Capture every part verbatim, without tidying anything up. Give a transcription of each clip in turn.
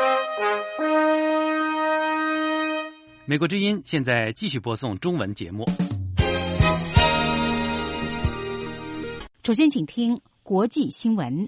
美国之音现在继续播送中文节目。 首先请听国际新闻。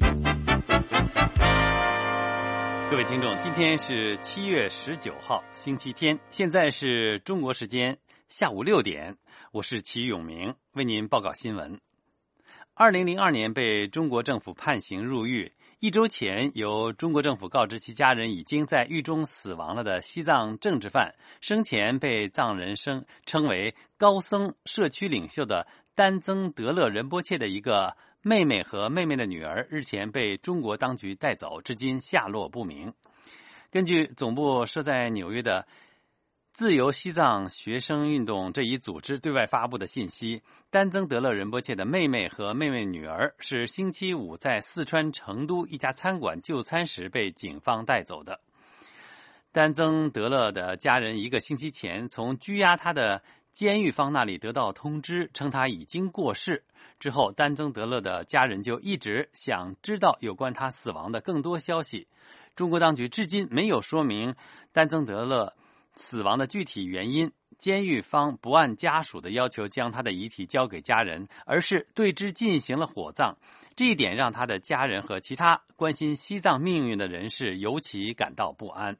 各位听众，今天是七月十九号，星期天，现在是中国时间下午六点，我是齐永明，为您报告新闻。二零零二年被中国政府判刑入狱，一周前由中国政府告知其家人已经在狱中死亡了的西藏政治犯，生前被藏人称称为高僧社区领袖的丹增德勒仁波切的一个妹妹和妹妹的女儿日前被中国当局带走，至今下落不明。根据总部设在纽约的自由西藏学生运动这一组织对外发布的信息，丹增德勒仁波切的妹妹和妹妹女儿是星期五在四川成都一家餐馆就餐时被警方带走的。丹增德勒的家人一个星期前从拘押他的监狱方那里得到通知，称他已经过世。之后丹增德勒的家人就一直想知道有关他死亡的更多消息。中国当局至今没有说明丹增德勒死亡的具体原因，监狱方不按家属的要求将他的遗体交给家人，而是对之进行了火葬。这一点让他的家人和其他关心西藏命运的人士尤其感到不安。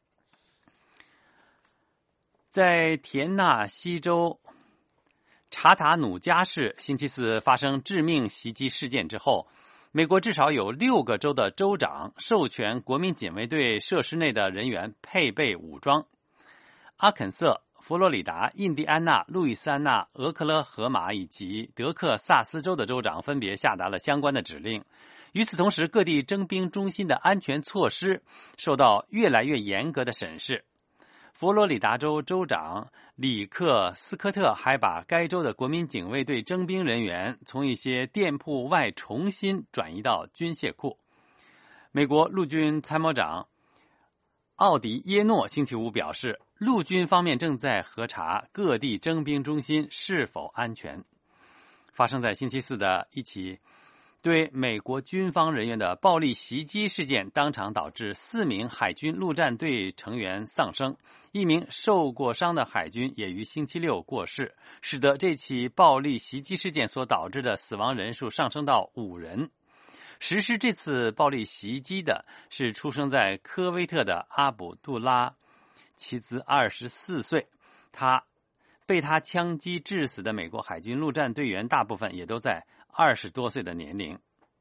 在田纳西州查塔努加市星期四发生致命袭击事件之后，美国至少有六个州的州长授权国民警卫队设施内的人员配备武装。阿肯色、佛罗里达、印第安纳、路易斯安那、俄克拉荷马以及德克萨斯州的州长分别下达了相关的指令。与此同时，各地征兵中心的安全措施受到越来越严格的审视。佛罗里达州州长里克斯科特还把该州的国民警卫队征兵人员从一些店铺外重新转移到军械库。美国陆军参谋长奥迪耶诺星期五表示，陆军方面正在核查各地征兵中心是否安全。发生在星期四的一起对美国军方人员的暴力袭击事件，当场导致四名海军陆战队成员丧生，一名受过伤的海军也于星期六过世，使得这起暴力袭击事件所导致的死亡人数上升到五人。实施这次暴力袭击的是出生在科威特的阿卜杜拉，其子二十四岁，他被他枪击致死的美国海军陆战队员大部分也都在二十多岁的年龄。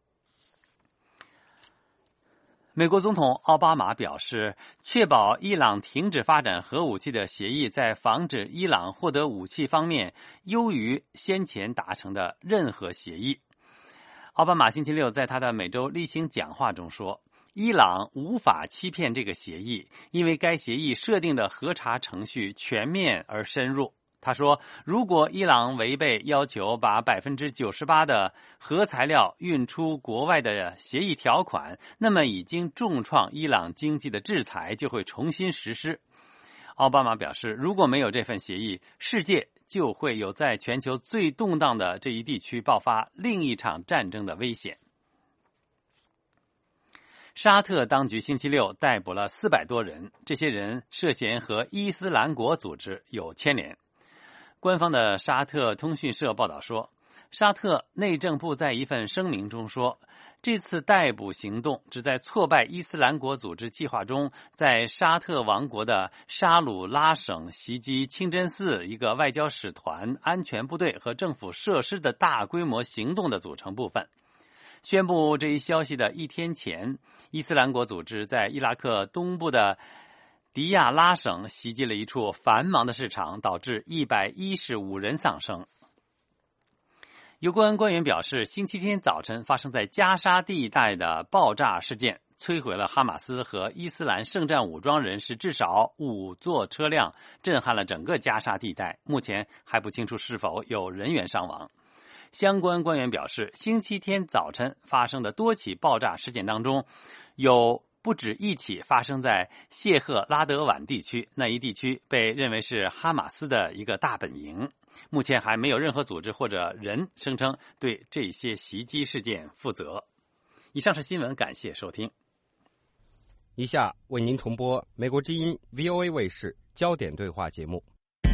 美国总统奥巴马表示，确保伊朗停止发展核武器的协议在防止伊朗获得武器方面优于先前达成的任何协议。奥巴马星期六在他的每周例行讲话中说，伊朗无法欺骗这个协议，因为该协议设定的核查程序全面而深入。他说，如果伊朗违背要求把 百分之九十八 的核材料运出国外的协议条款，那么已经重创伊朗经济的制裁就会重新实施。奥巴马表示，如果没有这份协议，世界就会有在全球最动荡的这一地区爆发另一场战争的危险。沙特当局星期六逮捕了四百多人，这些人涉嫌和伊斯兰国组织有牵连。官方的沙特通讯社报道说，沙特内政部在一份声明中说，这次逮捕行动旨在挫败伊斯兰国组织计划中在沙特王国的沙鲁拉省袭击清真寺一个外交使团、安全部队和政府设施的大规模行动的组成部分。宣布这一消息的一天前，伊斯兰国组织在伊拉克东部的迪亚拉省袭击了一处繁忙的市场，导致一百一十五人丧生。有关官员表示，星期天早晨发生在加沙地带的爆炸事件摧毁了哈马斯和伊斯兰圣战武装人士至少五座车辆，震撼了整个加沙地带。目前还不清楚是否有人员伤亡。相关官员表示，星期天早晨发生的多起爆炸事件当中，有不止一起发生在谢赫拉德宛地区，那一地区被认为是哈马斯的一个大本营。目前还没有任何组织或者人声称对这些袭击事件负责。以上是新闻，感谢收听。 以下为您重播美国之音 V O A 卫视焦点对话节目。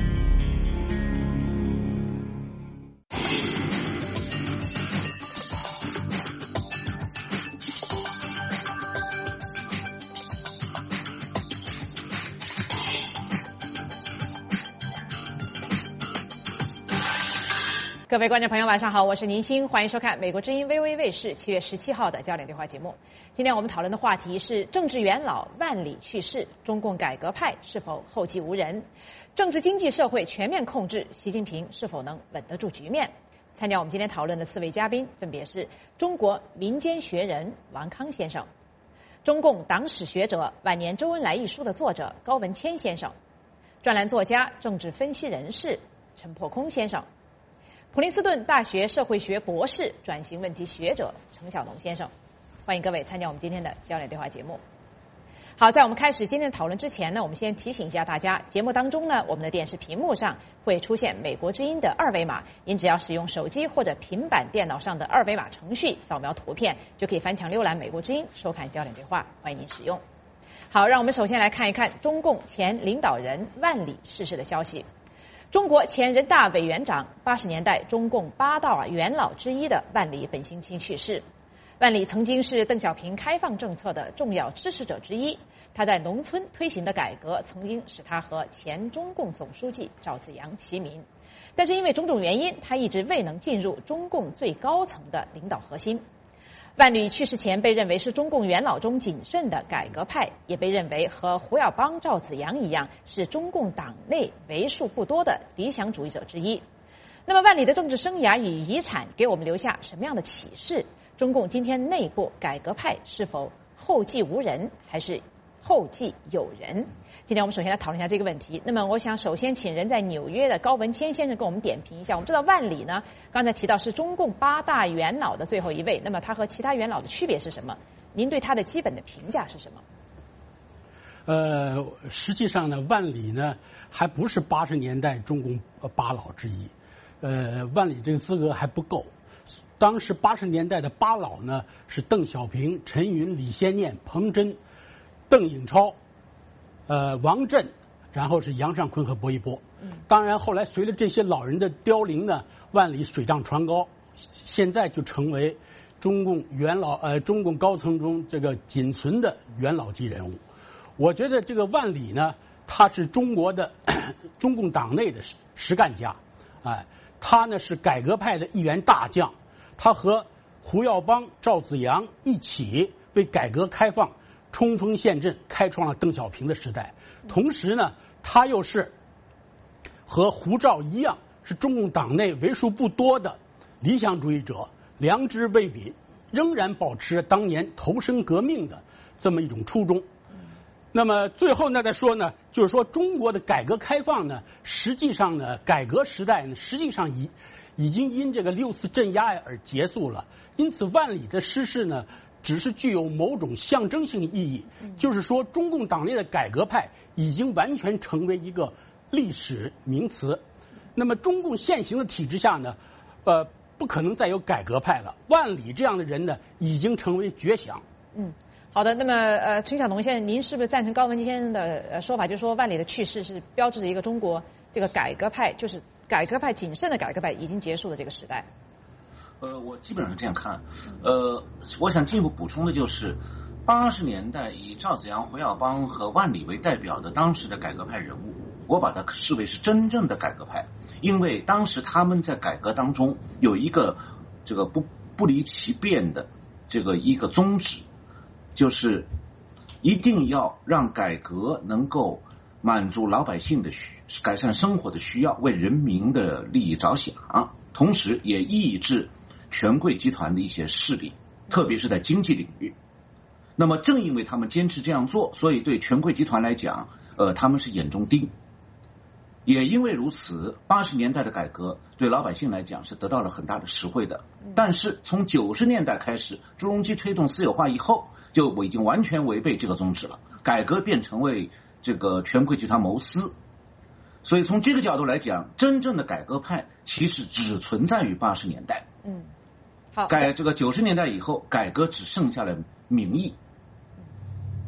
各位观众朋友，晚上好，我是宁欣，欢迎收看美国之音 V O A 卫视七月十七号的焦点对话节目。今天我们讨论的话题是政治元老万里去世，中共改革派是否后继无人？政治经济社会全面控制，习近平是否能稳得住局面？参加我们今天讨论的四位嘉宾分别是中国民间学人王康先生、中共党史学者《晚年周恩来》一书的作者高文谦先生、专栏作家、政治分析人士陈破空先生、普林斯顿大学社会学博士、转型问题学者程晓农先生。欢迎各位参加我们今天的焦点对话节目。好，在我们开始今天的讨论之前呢，我们先提醒一下大家，节目当中呢，我们的电视屏幕上会出现美国之音的二维码，您只要使用手机或者平板电脑上的二维码程序扫描图片，就可以翻墙浏览美国之音，收看焦点对话，欢迎您使用。好，让我们首先来看一看中共前领导人万里逝世的消息。中国前人大委员长、八十年代中共八大元老之一的万里本星期去世。万里曾经是邓小平开放政策的重要支持者之一，他在农村推行的改革曾经使他和前中共总书记赵紫阳齐名，但是因为种种原因，他一直未能进入中共最高层的领导核心。万里去世前被认为是中共元老中谨慎的改革派，也被认为和胡耀邦、赵紫阳一样是中共党内为数不多的理想主义者之一。那么万里的政治生涯与遗产给我们留下什么样的启示？中共今天内部改革派是否后继无人，还是后继有人？今天我们首先来讨论一下这个问题。那么我想首先请人在纽约的高文谦先生跟我们点评一下。我们知道万里呢，刚才提到是中共八大元老的最后一位，那么他和其他元老的区别是什么？您对他的基本的评价是什么？ 呃，实际上呢，万里呢还不是八十年代中共八老之一，呃，万里这个资格还不够。当时八十年代的八老呢是邓小平、陈云、李先念、彭真、邓颖超、呃王震，然后是杨尚昆和薄一波。当然后来随着这些老人的凋零呢，万里水涨船高，现在就成为中共元老呃中共高层中这个仅存的元老级人物。我觉得这个万里呢，他是中国的中共党内的实干家，哎，他呢是改革派的一员大将。他和胡耀邦、赵紫阳一起为改革开放冲锋陷阵，开创了邓小平的时代。同时呢，他又是和胡赵一样，是中共党内为数不多的理想主义者，良知未泯，仍然保持当年投身革命的这么一种初衷。那么最后呢，再说呢，就是说中国的改革开放呢，实际上呢，改革时代呢，实际上已已经因这个六四镇压而结束了。因此，万里的逝世呢，只是具有某种象征性意义，就是说中共党内的改革派已经完全成为一个历史名词。那么中共现行的体制下呢，呃，不可能再有改革派了。万里这样的人呢，已经成为绝响。 嗯。好的，那么呃，陈晓农先生，您是不是赞成高文谦先生的呃说法，就是说万里的去世是标志着一个中国这个改革派，就是改革派谨慎的改革派已经结束的这个时代？ 呃，我基本上是这样看。呃，我想进一步补充的就是，八十年代以赵紫阳、胡耀邦和万里为代表的当时的改革派人物，我把它视为是真正的改革派，因为当时他们在改革当中有一个这个不不离其变的这个一个宗旨。就是一定要让改革能够满足老百姓的需改善生活的需要，为人民的利益着想，同时也抑制权贵集团的一些势力，特别是在经济领域。那么正因为他们坚持这样做，所以对权贵集团来讲，呃，他们是眼中钉。也因为如此，八十年代的改革对老百姓来讲是得到了很大的实惠的。但是从九十年代开始，朱镕基推动私有化以后，就已经完全违背这个宗旨了，改革变成为这个权贵集团谋私。所以从这个角度来讲，真正的改革派其实只存在于八十年代。 嗯，好， 改这个九十年代以后，改革只剩下了名义。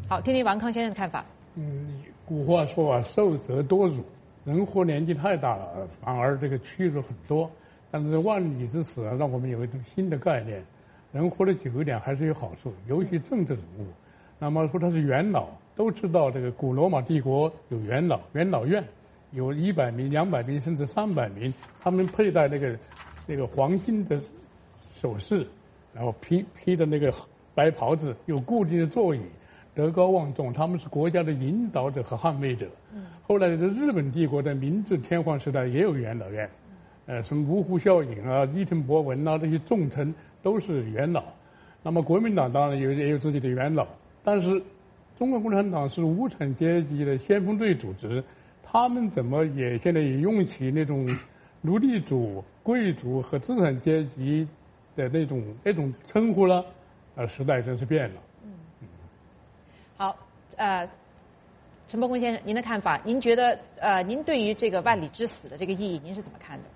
好，听听王康先生的看法。 嗯，古话说啊，寿则多辱，人活年纪太大了，反而这个屈辱很多。但是万里之死啊，让我们有一种新的概念，人活得久一点还是有好处，尤其政治人物。那么说他是元老，都知道这个古罗马帝国有元老，元老院有一百名、两百名甚至三百名，他们佩戴那个那个黄金的首饰，然后披披的那个白袍子，有固定的座椅，德高望重，他们是国家的引导者和捍卫者。后来的日本帝国的明治天皇时代也有元老院，呃，什么芜湖孝允啊、伊藤博文啊这些重臣都是元老。那么国民党当然有也有自己的元老。但是，中国共产党是无产阶级的先锋队组织，他们怎么也现在也用起那种奴隶主、贵族和资产阶级的那种那种称呼了？呃，时代真是变了。 嗯，好，呃，陈伯公先生，您的看法？您觉得呃，您对于这个万里之死的这个意义，您是怎么看的？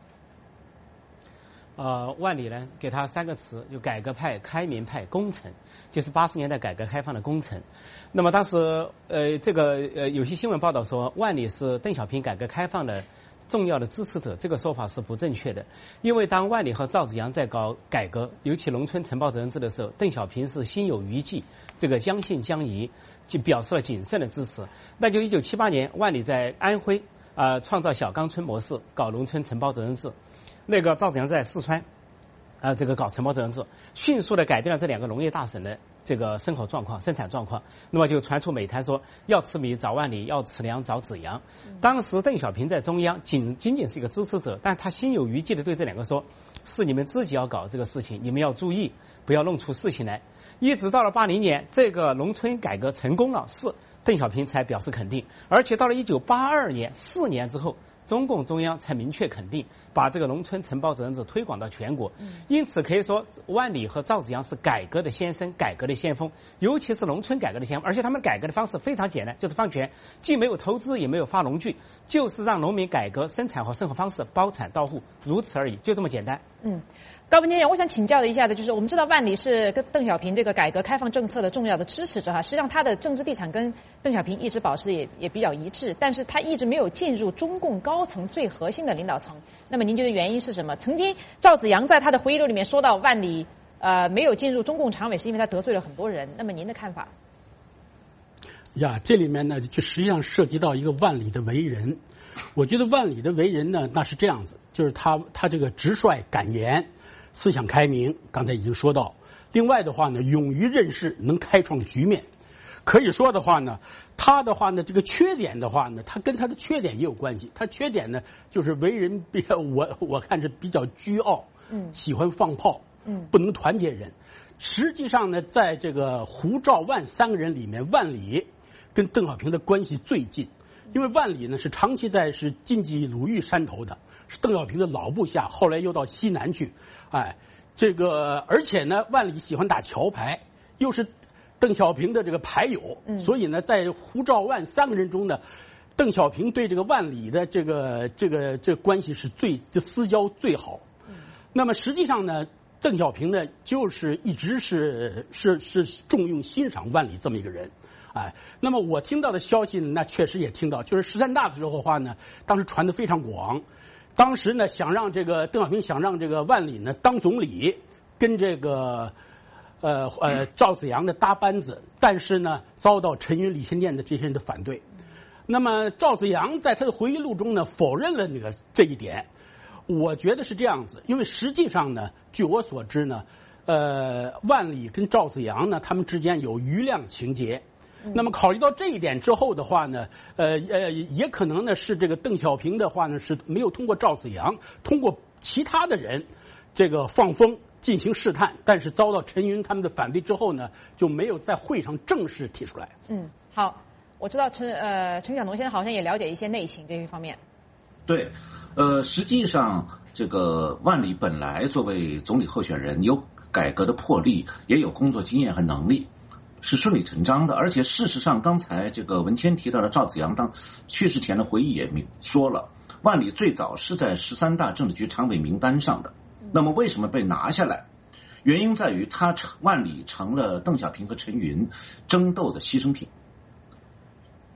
呃，万里呢，给他三个词，就改革派、开明派、功臣，就是八十年代改革开放的功臣。那么当时，呃，这个呃，有些新闻报道说，万里是邓小平改革开放的重要的支持者，这个说法是不正确的。因为当万里和赵紫阳在搞改革，尤其农村承包责任制的时候，邓小平是心有余悸，这个将信将疑，就表示了谨慎的支持。那就一九七八年，万里在安徽啊、呃、创造小岗村模式，搞农村承包责任制。那个赵紫阳在四川，啊、呃，这个搞承包责任制，迅速的改变了这两个农业大省的这个生活状况、生产状况。那么就传出美谈说，要吃米找万里，要吃粮找紫阳。当时邓小平在中央仅仅仅是一个支持者，但他心有余悸的对这两个说：“是你们自己要搞这个事情，你们要注意，不要弄出事情来。”一直到了八零年，这个农村改革成功了，是邓小平才表示肯定，而且到了一九八二年，四年之后。中共中央才明确肯定，把这个农村承包责任制推广到全国。因此可以说，万里和赵紫阳是改革的先声，改革的先锋，尤其是农村改革的先锋。而且他们改革的方式非常简单，就是放权，既没有投资，也没有发农具，就是让农民改革生产和生活方式，包产到户，如此而已，就这么简单。 嗯。高文先生，我想请教的一下的就是，我们知道万里是跟邓小平这个改革开放政策的重要的支持者哈，实际上他的政治立场跟邓小平一直保持的也也比较一致，但是他一直没有进入中共高层最核心的领导层。那么您觉得原因是什么？曾经赵紫阳在他的回忆录里面说到，万里呃没有进入中共常委是因为他得罪了很多人。那么您的看法？ 呀，这里面呢，就实际上涉及到一个万里的为人。我觉得万里的为人呢，那是这样子，就是他他这个直率敢言。思想开明，刚才已经说到。另外的话呢，勇于任事，能开创局面。可以说的话呢，他的话呢，这个缺点的话呢，他跟他的缺点也有关系。他缺点呢，就是为人比较，我我看是比较倨傲，嗯，喜欢放炮，嗯，不能团结人。实际上呢，在这个胡赵万三个人里面，万里跟邓小平的关系最近，因为万里呢是长期在是晋冀鲁豫山头的，是邓小平的老部下，后来又到西南去。哎，这个而且呢，万里喜欢打桥牌，又是邓小平的这个牌友，嗯、所以呢，在胡赵万三个人中呢，邓小平对这个万里的这个这个这个关系是最就私交最好。嗯、那么实际上呢，邓小平呢就是一直是是是重用欣赏万里这么一个人。哎，那么我听到的消息呢，那确实也听到，就是十三大的时候的话呢，当时传得非常广。当时呢，想让这个邓小平想让这个万里呢当总理，跟这个呃呃赵紫阳的搭班子，但是呢遭到陈云、李先念的这些人的反对。那么赵紫阳在他的回忆录中呢否认了那个这一点。我觉得是这样子，因为实际上呢，据我所知呢，呃，万里跟赵紫阳呢他们之间有余量情节。那么考虑到这一点之后的话呢，呃呃，也可能呢是这个邓小平的话呢是没有通过赵紫阳，通过其他的人这个放风进行试探，但是遭到陈云他们的反对之后呢，就没有在会上正式提出来。 嗯，好，我知道陈呃陈晓农先生好像也了解一些内情这一方面。 对，呃，实际上这个万里本来作为总理候选人，有改革的魄力，也有工作经验和能力。是顺理成章的，而且事实上，刚才这个文谦提到的赵紫阳当去世前的回忆也明说了，万里最早是在十三大政治局常委名单上的。那么为什么被拿下来？原因在于他万里成了邓小平和陈云争斗的牺牲品。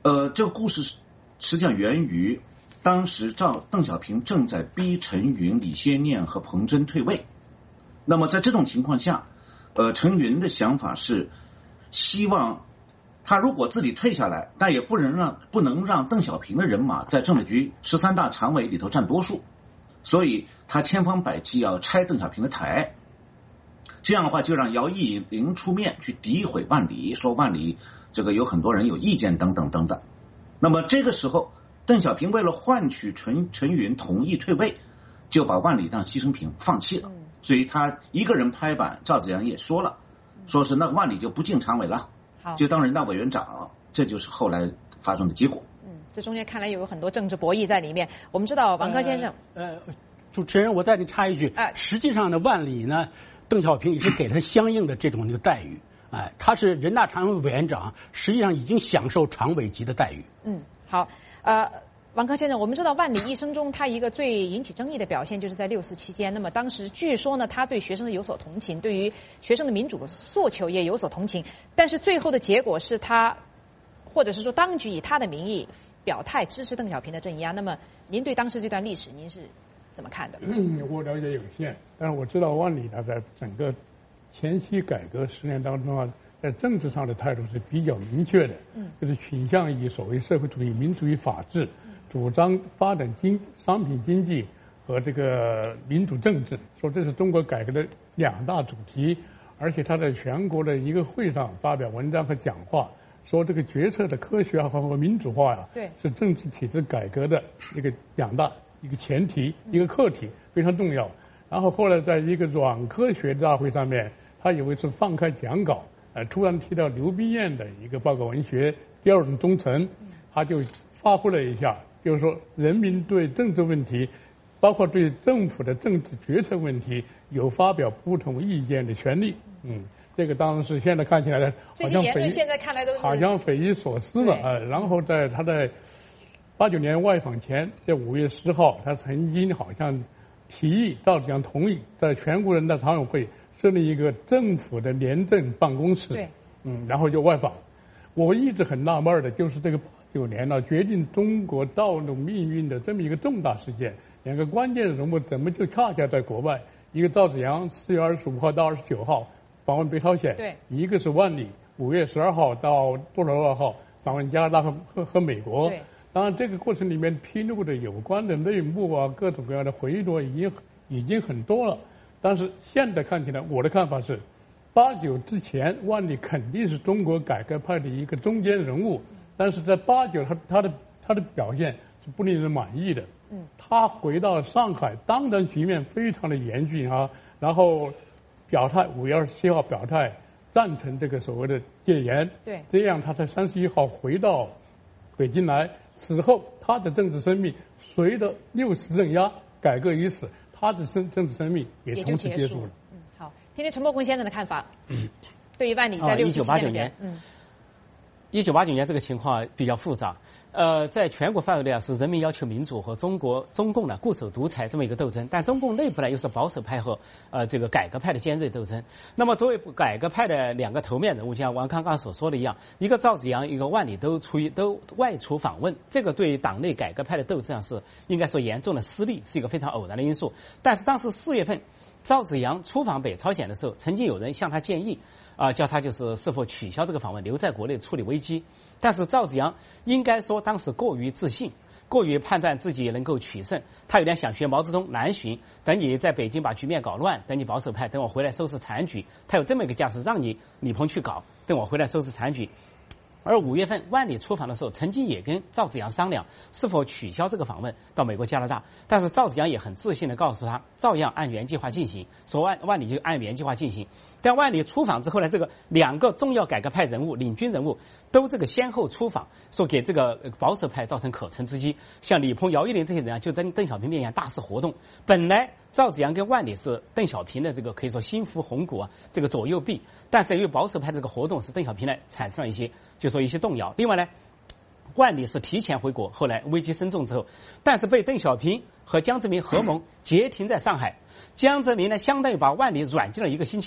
呃，这个故事实际上源于当时赵邓小平正在逼陈云、李先念和彭真退位。那么在这种情况下，呃，陈云的想法是希望他如果自己退下来，但也不能让不能让邓小平的人马在政治局十三大常委里头占多数，所以他千方百计要拆邓小平的台。这样的话，就让姚依林出面去诋毁万里，说万里这个有很多人有意见等等等等。那么这个时候，邓小平为了换取陈陈云同意退位，就把万里当牺牲品放弃了。所以他一个人拍板，赵紫阳也说了，说是那万里就不进常委了，就当人大委员长，这就是后来发生的结果。 嗯，这中间看来有很多政治博弈在里面。我们知道王科先生， 呃，呃主持人，我再给你插一句， 哎， 实际上呢，万里呢，邓小平也是给他相应的这种那个待遇，哎，他是人大常委委员长，实际上已经享受常委级的待遇。 嗯，好，呃。王科先生，我们知道万里一生中他一个最引起争议的表现就是在六四期间。那么当时据说呢，他对学生有所同情，对于学生的民主诉求也有所同情。但是最后的结果是他，或者是说当局以他的名义表态支持邓小平的镇压。那么您对当时这段历史您是怎么看的？ 嗯，我了解有限，但是我知道万里呢，在整个前期改革十年当中啊，在政治上的态度是比较明确的，嗯，就是倾向于所谓社会主义、民主与法治。主张发展经商品经济和这个民主政治，说这是中国改革的两大主题，而且他在全国的一个会上发表文章和讲话，说这个决策的科学化和民主化呀， 对， 是政治体制改革的一个两大一个前提、一个课题，非常重要。然后后来在一个软科学大会上面，他有一次放开讲稿，呃，突然提到刘宾彦的一个报告文学《第二种忠诚》，他就发挥了一下。就是说，人民对政治问题，包括对政府的政治决策问题，有发表不同意见的权利。嗯，这个当然是现在看起来的，好像匪现在看来都是好像匪夷所思了啊、呃。然后在他在八九年外访前，在五月十号，他曾经好像提议赵紫阳同意在全国人大常委会设立一个政府的廉政办公室。 对， 嗯，然后就外访。我一直很纳闷的，就是这个。九年了，决定中国道路命运的这么一个重大事件，两个关键人物怎么就恰恰在国外？一个赵紫阳四月二十五号到二十九号访问北朝鲜， 对； 一个是万里五月十二号到多少二号访问加拿大和和和美国。 对。 当然，这个过程里面披露的有关的内幕啊，各种各样的回忆录已经已经很多了。但是现在看起来，我的看法是，八九之前，万里肯定是中国改革派的一个中坚人物。但是在八九，他他的他的表现是不令人满意的。嗯，他回到上海，当然局面非常的严峻啊。然后表态，五月二十七号表态赞成这个所谓的戒严。 对， 这样他在三十一号回到北京来。此后，他的政治生命随着六四镇压、改革已死，他的生政治生命也从此结束了。 嗯，好，听听陈伯坤先生的看法。嗯，对于万里在六四期间的表现，嗯。 一九八九年这个情况比较复杂，呃，在全国范围内啊是人民要求民主和中国中共呢固守独裁这么一个斗争，但中共内部呢又是保守派和呃这个改革派的尖锐斗争。那么作为改革派的两个头面人物，就像王康刚所说的一样，一个赵紫阳，一个万里都出于都外出访问，这个对党内改革派的斗争啊是应该说严重的失利，是一个非常偶然的因素。但是当时四月份赵紫阳出访北朝鲜的时候，曾经有人向他建议。啊、呃，叫他就是是否取消这个访问，留在国内处理危机。但是赵紫阳应该说当时过于自信，过于判断自己能够取胜，他有点想学毛泽东南巡，等你在北京把局面搞乱，等你保守派，等我回来收拾残局，他有这么一个架势，让你李鹏去搞，等我回来收拾残局。而五月份万里出访的时候，曾经也跟赵紫阳商量是否取消这个访问到美国、加拿大，但是赵紫阳也很自信地告诉他，照样按原计划进行，说万万里就按原计划进行。但万里出访之后呢，这个两个重要改革派人物、领军人物都这个先后出访，说给这个保守派造成可乘之机。像李鹏、姚依林这些人啊，就在邓小平面前大肆活动。本来赵紫阳跟万里是邓小平的这个可以说心服红骨啊，这个左右臂，但是由于保守派这个活动，使邓小平呢产生了一些就说一些动摇。另外呢，万里是提前回国，后来危机深重之后，但是被邓小平和江泽民合谋截停在上海。江泽民呢，相当于把万里软禁了一个星期。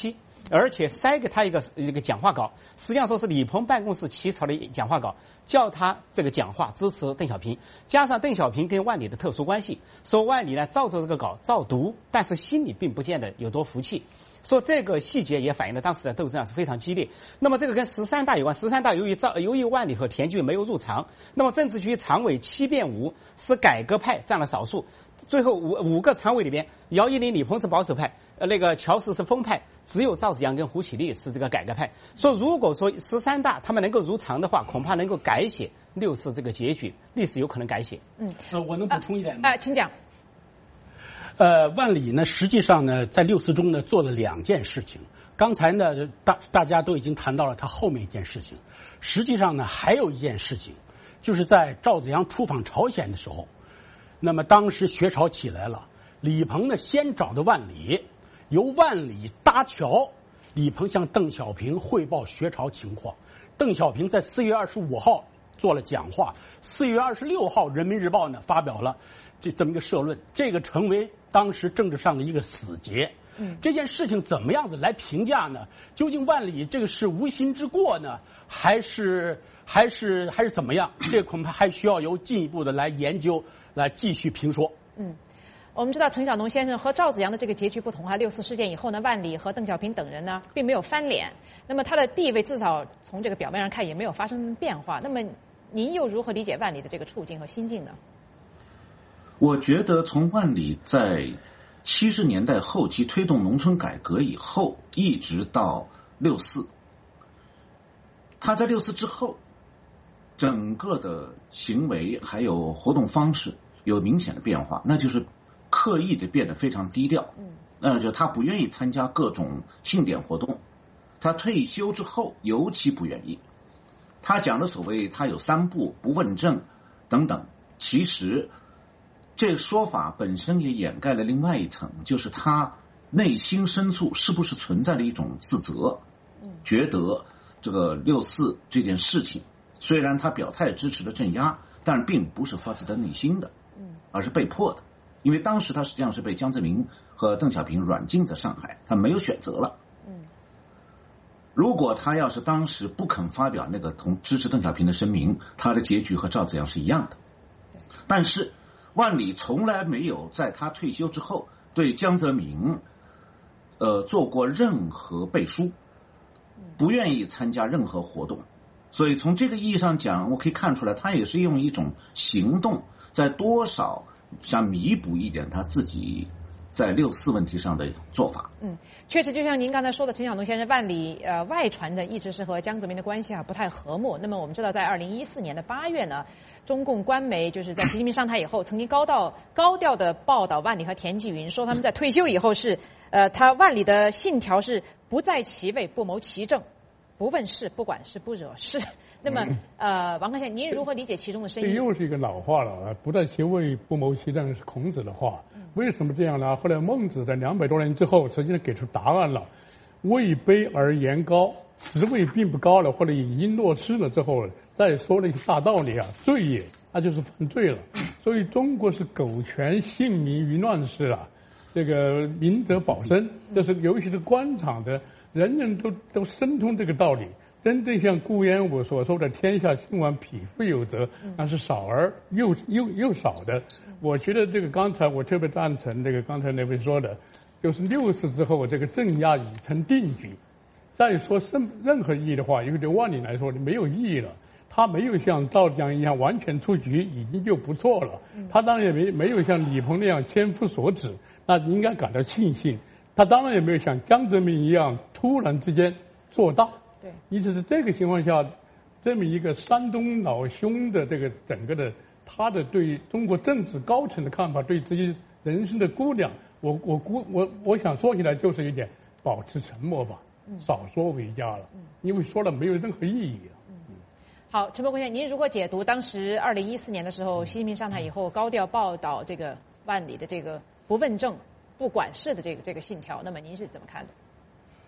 而且塞给他一个一个讲话稿，实际上说是李鹏办公室起草的讲话稿，叫他这个讲话支持邓小平，加上邓小平跟万里的特殊关系，说万里呢照着这个稿照读，但是心里并不见得有多服气。说这个细节也反映了当时的斗争啊是非常激烈。那么这个跟十三大有关，十三大由于赵由于万里和田忌没有入常，那么政治局常委七变五，使改革派占了少数。最后五五个常委里边，姚依林、李鹏是保守派，呃，那个乔石是风派，只有赵紫阳跟胡启立是这个改革派。说如果说十三大他们能够如常的话，恐怕能够改写六四这个结局，历史有可能改写。 嗯，呃，我能补充一点吗？ 啊、呃，请讲。 呃，万里呢，实际上呢，在六四中呢做了两件事情。刚才呢，大大家都已经谈到了他后面一件事情。实际上呢，还有一件事情，就是在赵紫阳出访朝鲜的时候，那么当时学潮起来了，李鹏呢先找的万里，由万里搭桥，李鹏向邓小平汇报学潮情况。邓小平在四月二十五号做了讲话，四月二十六号，《人民日报》呢发表了这这么一个社论，这个成为当时政治上的一个死结。嗯，这件事情怎么样子来评价呢？究竟万里这个是无心之过呢，还是还是还是怎么样？这恐怕还需要由进一步的来研究，来继续评说。 嗯。我们知道陈晓农先生和赵紫阳的这个结局不同哈，六四事件以后呢，万里和邓小平等人呢并没有翻脸，那么他的地位至少从这个表面上看也没有发生变化。那么您又如何理解万里的这个处境和心境呢？ 我觉得从万里在七十年代后期推动农村改革以后，一直到六四，他在六四之后，整个的行为还有活动方式有明显的变化，那就是刻意的变得非常低调。嗯，那就他不愿意参加各种庆典活动。他退休之后尤其不愿意。他讲的所谓他有三不：不问政等等，其实这个说法本身也掩盖了另外一层，就是他内心深处是不是存在了一种自责，觉得这个六四这件事情虽然他表态支持了镇压，但并不是发自他内心的，而是被迫的。因为当时他实际上是被江泽民和邓小平软禁在上海，他没有选择了。如果他要是当时不肯发表那个同支持邓小平的声明，他的结局和赵紫阳是一样的。但是万里从来没有在他退休之后对江泽民呃做过任何背书，不愿意参加任何活动。所以从这个意义上讲，我可以看出来他也是用一种行动在多少想弥补一点他自己在六四问题上的做法。嗯， 确实，就像您刚才说的，陈晓农先生，万里呃外传的一直是和江泽民的关系啊不太和睦。那么我们知道，在二零一四年的八月呢，中共官媒就是在习近平上台以后，曾经高调高调的报道万里和田纪云，说他们在退休以后是呃他万里的信条是不在其位，不谋其政，不问事，不管事，不惹事。那么，呃，王康先生，您如何理解其中的深意？ 这又是一个老话了，不在其位，不谋其政，是孔子的话。为什么这样呢？后来孟子在两百多年之后，实际上给出答案了：位卑而言高，职位并不高了，或者已经落失了之后，再说了一个大道理啊，罪也，那就是犯罪了。所以中国是苟全性民于乱世啊，这个明哲保身，这是尤其是官场的人人都都深通这个道理。真正像顾炎武所说的"天下兴亡，匹夫有责"，那是少而又又又少的。我觉得这个刚才我特别赞成这个刚才那位说的，就是六四之后这个镇压已成定局。再说任任何意义的话，因为对万里来说没有意义了。他没有像赵紫阳一样完全出局，已经就不错了。他当然也没没有像李鹏那样千夫所指，那应该感到庆幸。他当然也没有像江泽民一样突然之间做大。对，因此在这个情况下，这么一个山东老兄的这个整个的他的对中国政治高层的看法，对这些人生的估量，我我估我我想说起来就是一点保持沉默吧，少说为佳了，因为说了没有任何意义啊。 好，陈伯公先生，您如何解读当时二零一四年的时候，习近平上台以后高调报道这个万里的这个不问政、不管事的这个这个信条？那么您是怎么看的？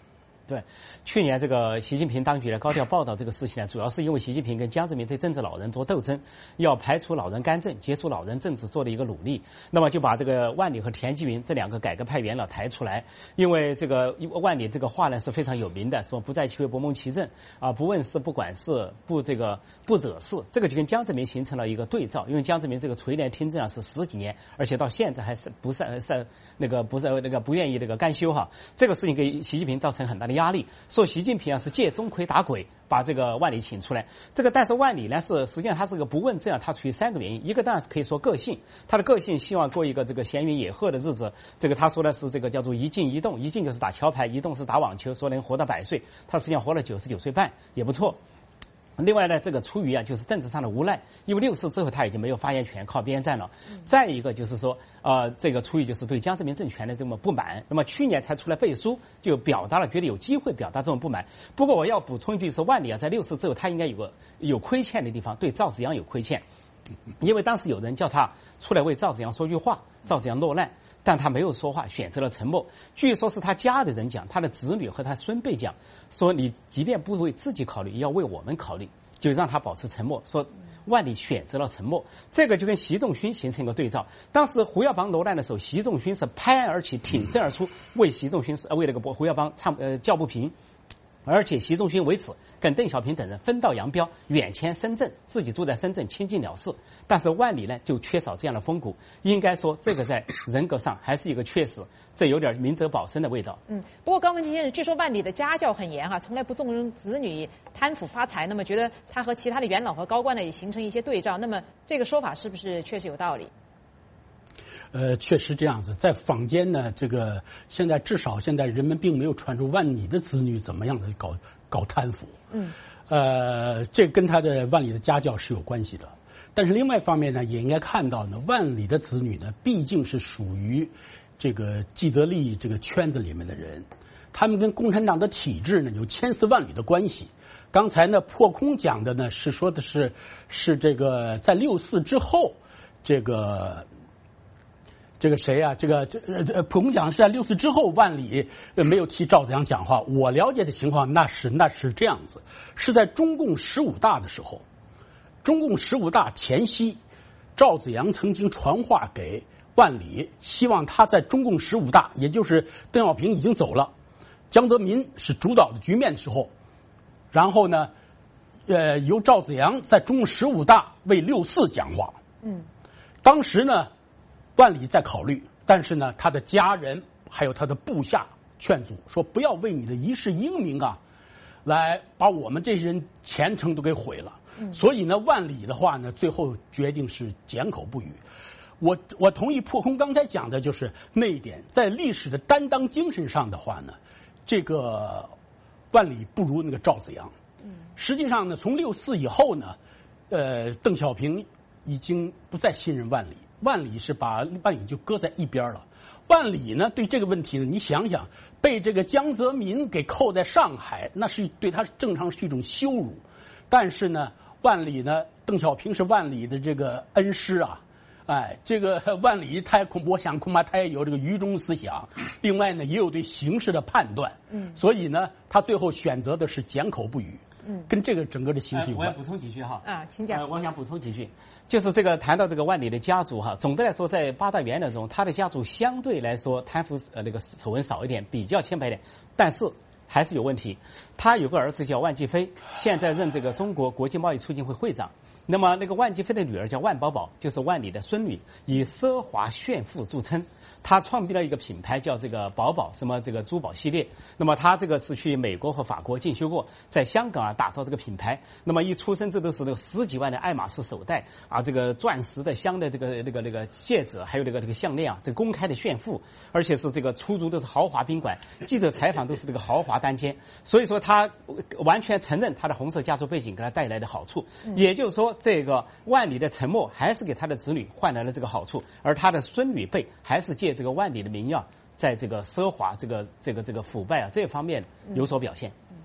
对，去年这个习近平当局呢高调报道这个事情呢，主要是因为习近平跟江泽民这政治老人做斗争，要排除老人干政、结束老人政治做的一个努力。那么就把这个万里和田纪云这两个改革派元老抬出来，因为这个万里这个话呢是非常有名的，说不在其位不谋其政啊，不问事不管事不这个不惹事，这个就跟江泽民形成了一个对照。因为江泽民这个垂帘听政啊是十几年，而且到现在还是不是是那个不是那个不愿意这个干休哈，这个事情给习近平造成很大的压力，说习近平啊是借钟馗打鬼，把这个万里请出来。这个但是万里呢是实际上他是个不问政啊，他出于三个原因，一个当然是可以说个性，他的个性希望过一个这个闲云野鹤的日子，这个他说的是这个叫做一静一动，一静就是打桥牌，一动是打网球，说能活到百岁，他实际上活了九十九岁半也不错。另外呢，这个出于啊，就是政治上的无奈，因为六四之后他已经没有发言权，靠边站了。再一个就是说，呃，这个出于就是对江泽民政权的这么不满，那么去年才出来背书，就表达了觉得有机会表达这种不满。不过我要补充一句是，万里啊，在六四之后他应该有个有亏欠的地方，对赵紫阳有亏欠，因为当时有人叫他出来为赵紫阳说句话，赵紫阳落难。但他没有说话，选择了沉默。据说是他家的人讲，他的子女和他孙辈讲，说你即便不为自己考虑，也要为我们考虑，就让他保持沉默。说万里选择了沉默，这个就跟习仲勋形成一个对照。当时胡耀邦落难的时候，习仲勋是拍案而起，挺身而出，为习仲勋为那个胡耀邦唱呃叫不平。而且习仲勋为此跟邓小平等人分道扬镳，远迁深圳，自己住在深圳，清静了事。但是万里呢，就缺少这样的风骨。应该说，这个在人格上还是一个缺失，这有点明哲保身的味道。 嗯，不过高文基先生，据说万里的家教很严哈，从来不纵容子女贪腐发财。那么，觉得他和其他的元老和高官呢也形成一些对照。那么，这个说法是不是确实有道理？ 呃，确实这样子，在坊间呢，这个现在至少现在人们并没有传出万里的子女怎么样的搞搞贪腐，嗯，呃，这跟他的万里的家教是有关系的。但是另外一方面呢，也应该看到呢，万里的子女呢，毕竟是属于这个既得利益这个圈子里面的人，他们跟共产党的体制呢有千丝万缕的关系。刚才呢，破空讲的呢是说的是是这个在六四之后，这个。这个谁啊？这个这呃，破空讲是在六四之后，万里呃没有替赵紫阳讲话。我了解的情况，那是那是这样子，是在中共十五大的时候，中共十五大前夕，赵紫阳曾经传话给万里，希望他在中共十五大，也就是邓小平已经走了，江泽民是主导的局面的时候，然后呢，呃，由赵紫阳在中共十五大为六四讲话。嗯，当时呢。万里在考虑，但是呢，他的家人还有他的部下劝阻说，不要为你的一世英名啊，来把我们这些人前程都给毁了。嗯、所以呢，万里的话呢，最后决定是缄口不语。我我同意破空刚才讲的，就是那一点，在历史的担当精神上的话呢，这个万里不如那个赵紫阳。嗯，实际上呢，从六四以后呢，呃，邓小平已经不再信任万里。万里是把万里就搁在一边了。万里呢，对这个问题呢，你想想，被这个江泽民给扣在上海，那是对他正常是一种羞辱。但是呢，万里呢，邓小平是万里的这个恩师啊，哎，这个万里他恐我想恐怕他也有这个愚忠思想，另外呢，也有对形势的判断。嗯，所以呢，他最后选择的是缄口不语。嗯，跟这个整个的形势有关。 呃、我要补充几句哈。 啊，请讲、 呃。我想补充几句，就是这个谈到这个万里的家族哈，总的来说，在八大元老中，他的家族相对来说贪腐呃那个丑闻少一点，比较清白一点，但是还是有问题。他有个儿子叫万继飞，现在任这个中国国际贸易促进会会长。那么那个万继飞的女儿叫万宝宝，就是万里的孙女，以奢华炫富著称。他创立了一个品牌叫这个宝宝什么这个珠宝系列。那么他这个是去美国和法国进修过，在香港啊打造这个品牌。那么一出生这都是这个十几万的爱马仕手袋啊，这个钻石的镶的这个这个这个戒指，还有这个这个项链啊，这个公开的炫富，而且是这个出租都是豪华宾馆，记者采访都是这个豪华单间。所以说他完全承认他的红色家族背景给他带来的好处，也就是说这个万里的沉默还是给他的子女换来了这个好处，而他的孙女辈还是借这个万里的名义啊，在这个奢华、这个这个这个腐败啊这方面有所表现。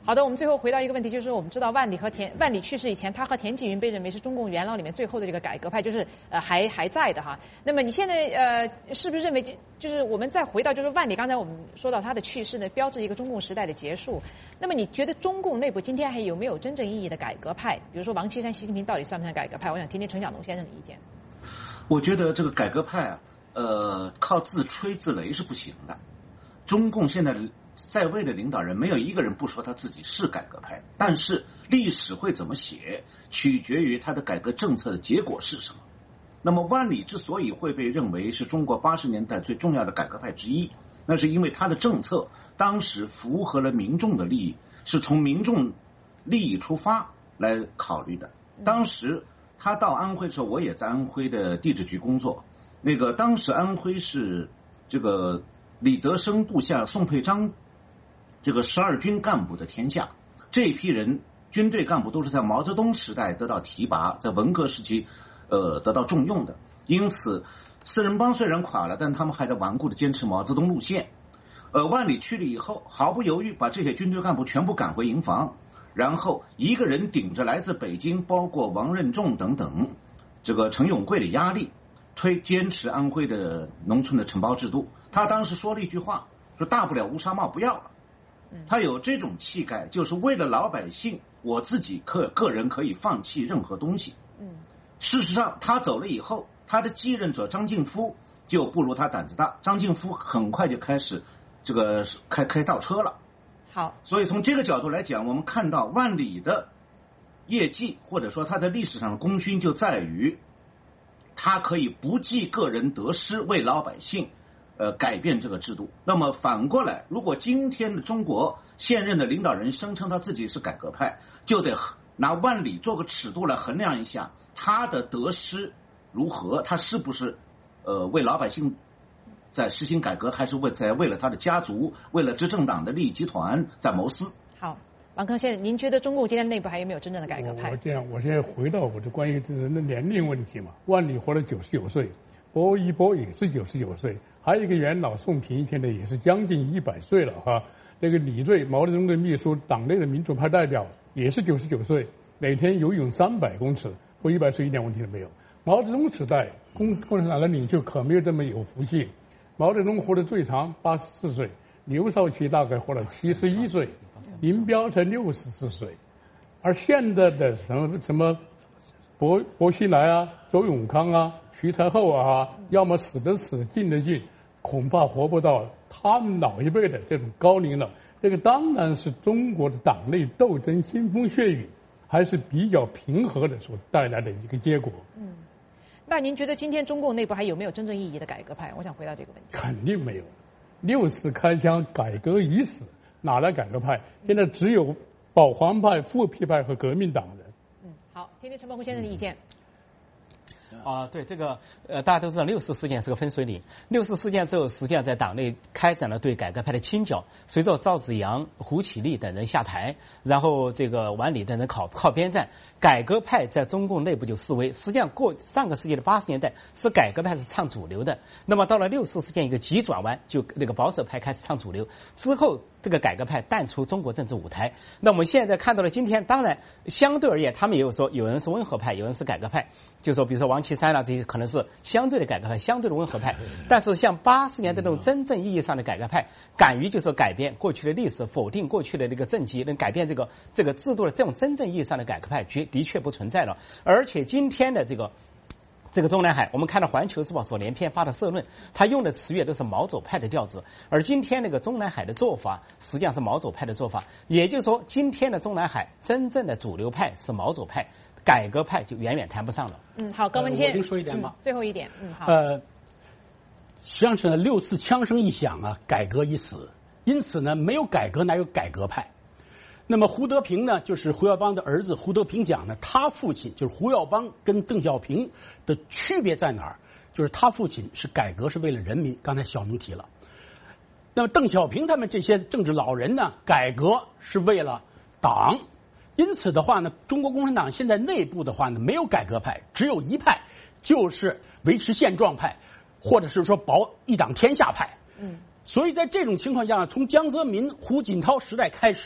好的，我们最后回到一个问题，就是我们知道万里和田万里去世以前，他和田纪云被认为是中共元老里面最后的这个改革派，就是呃还还在的哈。那么你现在呃是不是认为，就是我们再回到就是万里，刚才我们说到他的去世呢，标志一个中共时代的结束。那么你觉得中共内部今天还有没有真正意义的改革派？比如说王岐山、习近平到底算不算改革派？我想听听陈小农先生的意见。 我觉得这个改革派啊，呃，靠自吹自擂是不行的。中共现在在位的领导人没有一个人不说他自己是改革派，但是历史会怎么写，取决于他的改革政策的结果是什么。那么万里之所以会被认为是中国八十年代最重要的改革派之一，那是因为他的政策当时符合了民众的利益，是从民众利益出发来考虑的。当时他到安徽的时候，我也在安徽的地质局工作，那个当时安徽是这个李德生部下宋佩章这个十二军干部的天下，这一批人军队干部都是在毛泽东时代得到提拔，在文革时期呃得到重用的，因此四人帮虽然垮了，但他们还在顽固的坚持毛泽东路线。呃，万里去了以后，毫不犹豫把这些军队干部全部赶回营房，然后一个人顶着来自北京包括王任重等等这个陈永贵的压力，推坚持安徽的农村的承包制度。他当时说了一句话，说大不了乌纱帽不要了。他有这种气概，就是为了老百姓，我自己个个人可以放弃任何东西。事实上他走了以后，他的继任者张敬夫就不如他胆子大，张敬夫很快就开始这个开开倒车了。 好， 所以从这个角度来讲，我们看到万里的业绩或者说他在历史上的功勋就在于他可以不计个人得失，为老百姓呃改变这个制度。那么反过来，如果今天的中国现任的领导人声称他自己是改革派，就得拿万里做个尺度来衡量一下他的得失如何，他是不是呃为老百姓在实行改革，还是为在为了他的家族，为了执政党的利益集团在谋私。 好，王康先生，您觉得中共今天内部还有没有真正的改革派？ 我这样，我现在回到我的关于人的年龄问题嘛。万里活了九十九岁，薄一波也是九十九岁，还有一个元老宋平，现在也是将近一百岁了哈。那个李最，毛泽东的秘书，党内的民主派代表，也是九十九岁，每天游泳三百公尺，活一百岁一点问题都没有。毛泽东时代，共共产党的领袖可没有这么有福气。毛泽东活得最长，八十四岁；刘少奇大概活了七十一岁，林彪才六十四岁。而现在的什么什么薄薄熙来啊、周永康啊、徐才厚啊，要么死得死，进得进，恐怕活不到他们老一辈的这种高龄了。这个当然是中国的党内斗争腥风血雨还是比较平和的所带来的一个结果。 嗯。那您觉得今天中共内部还有没有真正意义的改革派？我想回答这个问题。 肯定没有，六四开枪，改革已死，哪来改革派？现在只有保皇派、复辟派和革命党人。 嗯，好，听听陈伯宏先生的意见。 啊，对这个，呃，大家都知道六四事件是个分水岭。六四事件之后，实际上在党内开展了对改革派的清剿。随着赵紫阳、胡启立等人下台，然后这个万里等人靠靠边站，改革派在中共内部就式微。实际上，过上个世纪的八十年代，是改革派是唱主流的。那么到了六四事件一个急转弯，就那个保守派开始唱主流，之后这个改革派淡出中国政治舞台。那我们现在看到了今天，当然相对而言，他们也有说有人是温和派，有人是改革派，就说比如说王岐山啊，这些可能是相对的改革派，相对的温和派。但是像八十年代那种真正意义上的改革派，敢于就是改变过去的历史，否定过去的那个政绩，能改变这个这个制度的这种真正意义上的改革派，绝的确不存在了。而且今天的这个。这个中南海，我们看到《环球时报》所连篇发的社论，他用的词语都是毛左派的调子。而今天那个中南海的做法，实际上是毛左派的做法。也就是说，今天的中南海真正的主流派是毛左派，改革派就远远谈不上了。 嗯，好，高文先， 我跟说一点吧、 嗯。最后一点，嗯，好。 呃，实际上是六四枪声一响啊，改革已死，因此呢，没有改革哪有改革派。那么胡德平呢，就是胡耀邦的儿子胡德平讲呢，他父亲就是胡耀邦跟邓小平的区别在哪儿？就是他父亲是改革是为了人民，刚才小农提了。那么邓小平他们这些政治老人呢，改革是为了党。因此的话呢，中国共产党现在内部的话呢，没有改革派，只有一派，就是维持现状派，或者是说保一党天下派。嗯。所以在这种情况下，从江泽民、胡锦涛时代开始，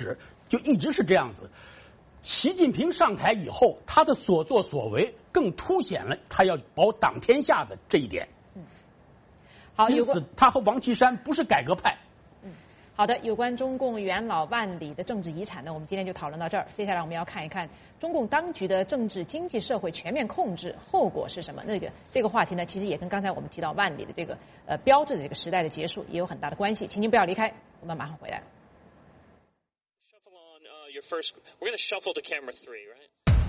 就一直是这样子。习近平上台以后，他的所作所为更凸显了他要保党天下的这一点。 嗯，好， 因此他和王岐山不是改革派。 嗯，好的，有关中共元老万里的政治遗产呢，我们今天就讨论到这儿。接下来我们要看一看中共当局的政治、经济、社会全面控制后果是什么。那个这个话题呢，其实也跟刚才我们提到万里的这个呃标志的这个时代的结束也有很大的关系。请您不要离开，我们马上回来。 Your first, we're going to shuffle to camera three, right?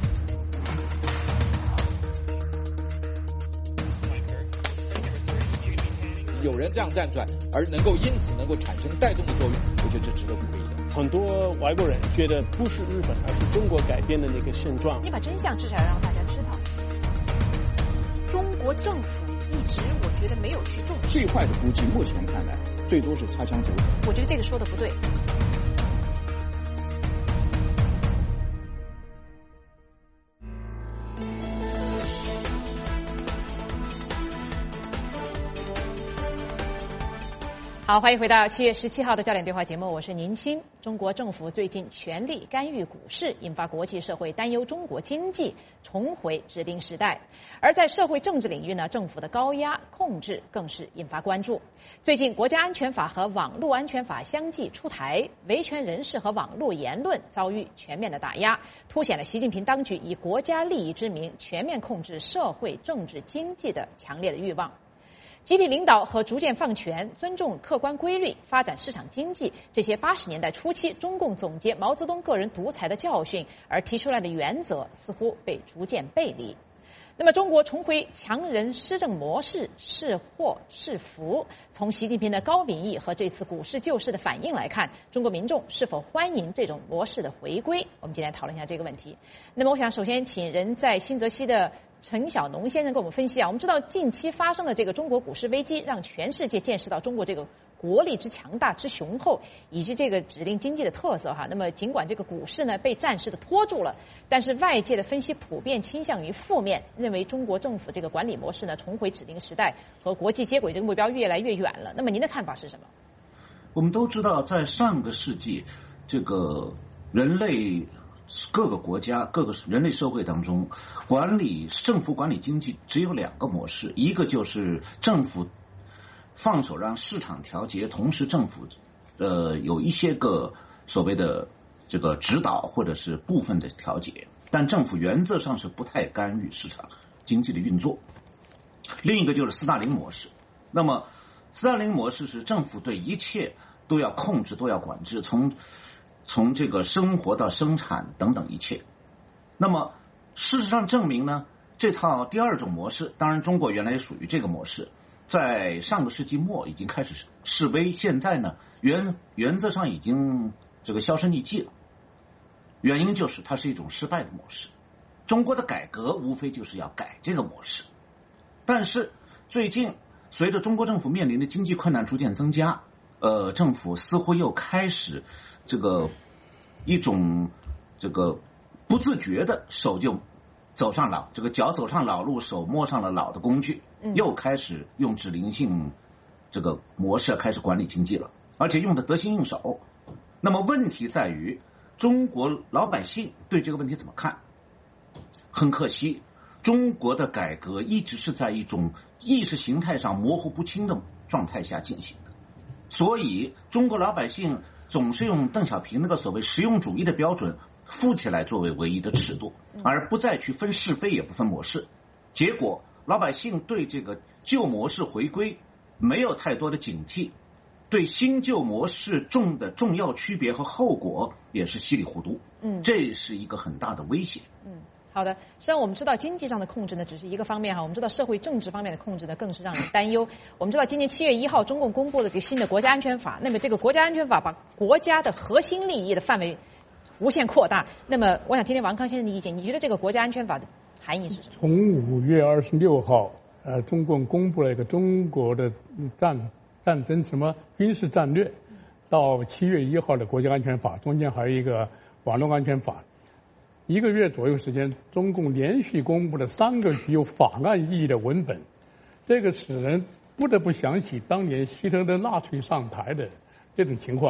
有人这样站出来，而能够因此能够产生带动的作用，我觉得这值得鼓励的。 很多外国人觉得不是日本，而是中国改变的那个现状。 你把真相至少要让大家知道。中国政府一直我觉得没有去重视。 最坏的估计，目前看来最多是擦枪走火。 我觉得这个说的不对。 好，欢迎回到七月十七号的焦点对话节目，我是宁鑫。中国政府最近全力干预股市，引发国际社会担忧中国经济重回指令时代。而在社会政治领域呢，政府的高压控制更是引发关注。最近，国家安全法和网络安全法相继出台，维权人士和网络言论遭遇全面的打压，凸显了习近平当局以国家利益之名全面控制社会、政治、经济的强烈的欲望。集体领导和逐渐放权，尊重客观规律，发展市场经济，这些八十年代初期中共总结毛泽东个人独裁的教训而提出来的原则，似乎被逐渐背离。那么，中国重回强人施政模式是祸是福？从习近平的高民意和这次股市救市的反应来看，中国民众是否欢迎这种模式的回归？我们今天讨论一下这个问题。那么，我想首先请人在新泽西的陈小农先生给我们分析啊。我们知道近期发生的这个中国股市危机，让全世界见识到中国这个国力之强大之雄厚，以及这个指令经济的特色哈。那么尽管这个股市呢被暂时的拖住了，但是外界的分析普遍倾向于负面，认为中国政府这个管理模式呢重回指令时代和国际接轨这个目标越来越远了。那么您的看法是什么？ 我们都知道，在上个世纪，这个人类各个国家、各个人类社会当中，管理政府管理经济只有两个模式，一个就是政府放手让市场调节，同时政府呃有一些个所谓的这个指导或者是部分的调节，但政府原则上是不太干预市场经济的运作。另一个就是斯大林模式。那么斯大林模式是政府对一切都要控制、都要管制，从从这个生活到生产等等一切。那么事实上证明呢，这套第二种模式，当然中国原来也属于这个模式，在上个世纪末已经开始示威，现在呢原原则上已经这个销声匿迹了。原因就是它是一种失败的模式。中国的改革无非就是要改这个模式，但是最近随着中国政府面临的经济困难逐渐增加，呃，政府似乎又开始这个一种这个不自觉的手就走上老，这个脚走上老路，手摸上了老的工具，又开始用指令性这个模式开始管理经济了，而且用的得心应手。那么问题在于，中国老百姓对这个问题怎么看？很可惜，中国的改革一直是在一种意识形态上模糊不清的状态下进行的，所以中国老百姓总是用邓小平那个所谓实用主义的标准附起来作为唯一的尺度，而不再去分是非，也不分模式。结果老百姓对这个旧模式回归没有太多的警惕，对新旧模式重的重要区别和后果也是稀里糊涂。嗯，这是一个很大的威胁。 嗯，好的。实际上我们知道经济上的控制呢只是一个方面哈，我们知道社会政治方面的控制呢更是让人担忧。我们知道今年七月一号中共公布了这个新的国家安全法，那么这个国家安全法把国家的核心利益的范围无限扩大。那么我想听听王康先生的意见，你觉得这个国家安全法的含义是什么？ 从五月二十六号，呃，中共公布了一个中国的战战争什么军事战略，到七月一号的国家安全法，中间还有一个网络安全法。一个月左右时间，中共连续公布了三个具有法案意义的文本，这个使人不得不想起当年希特勒纳粹上台的这种情况。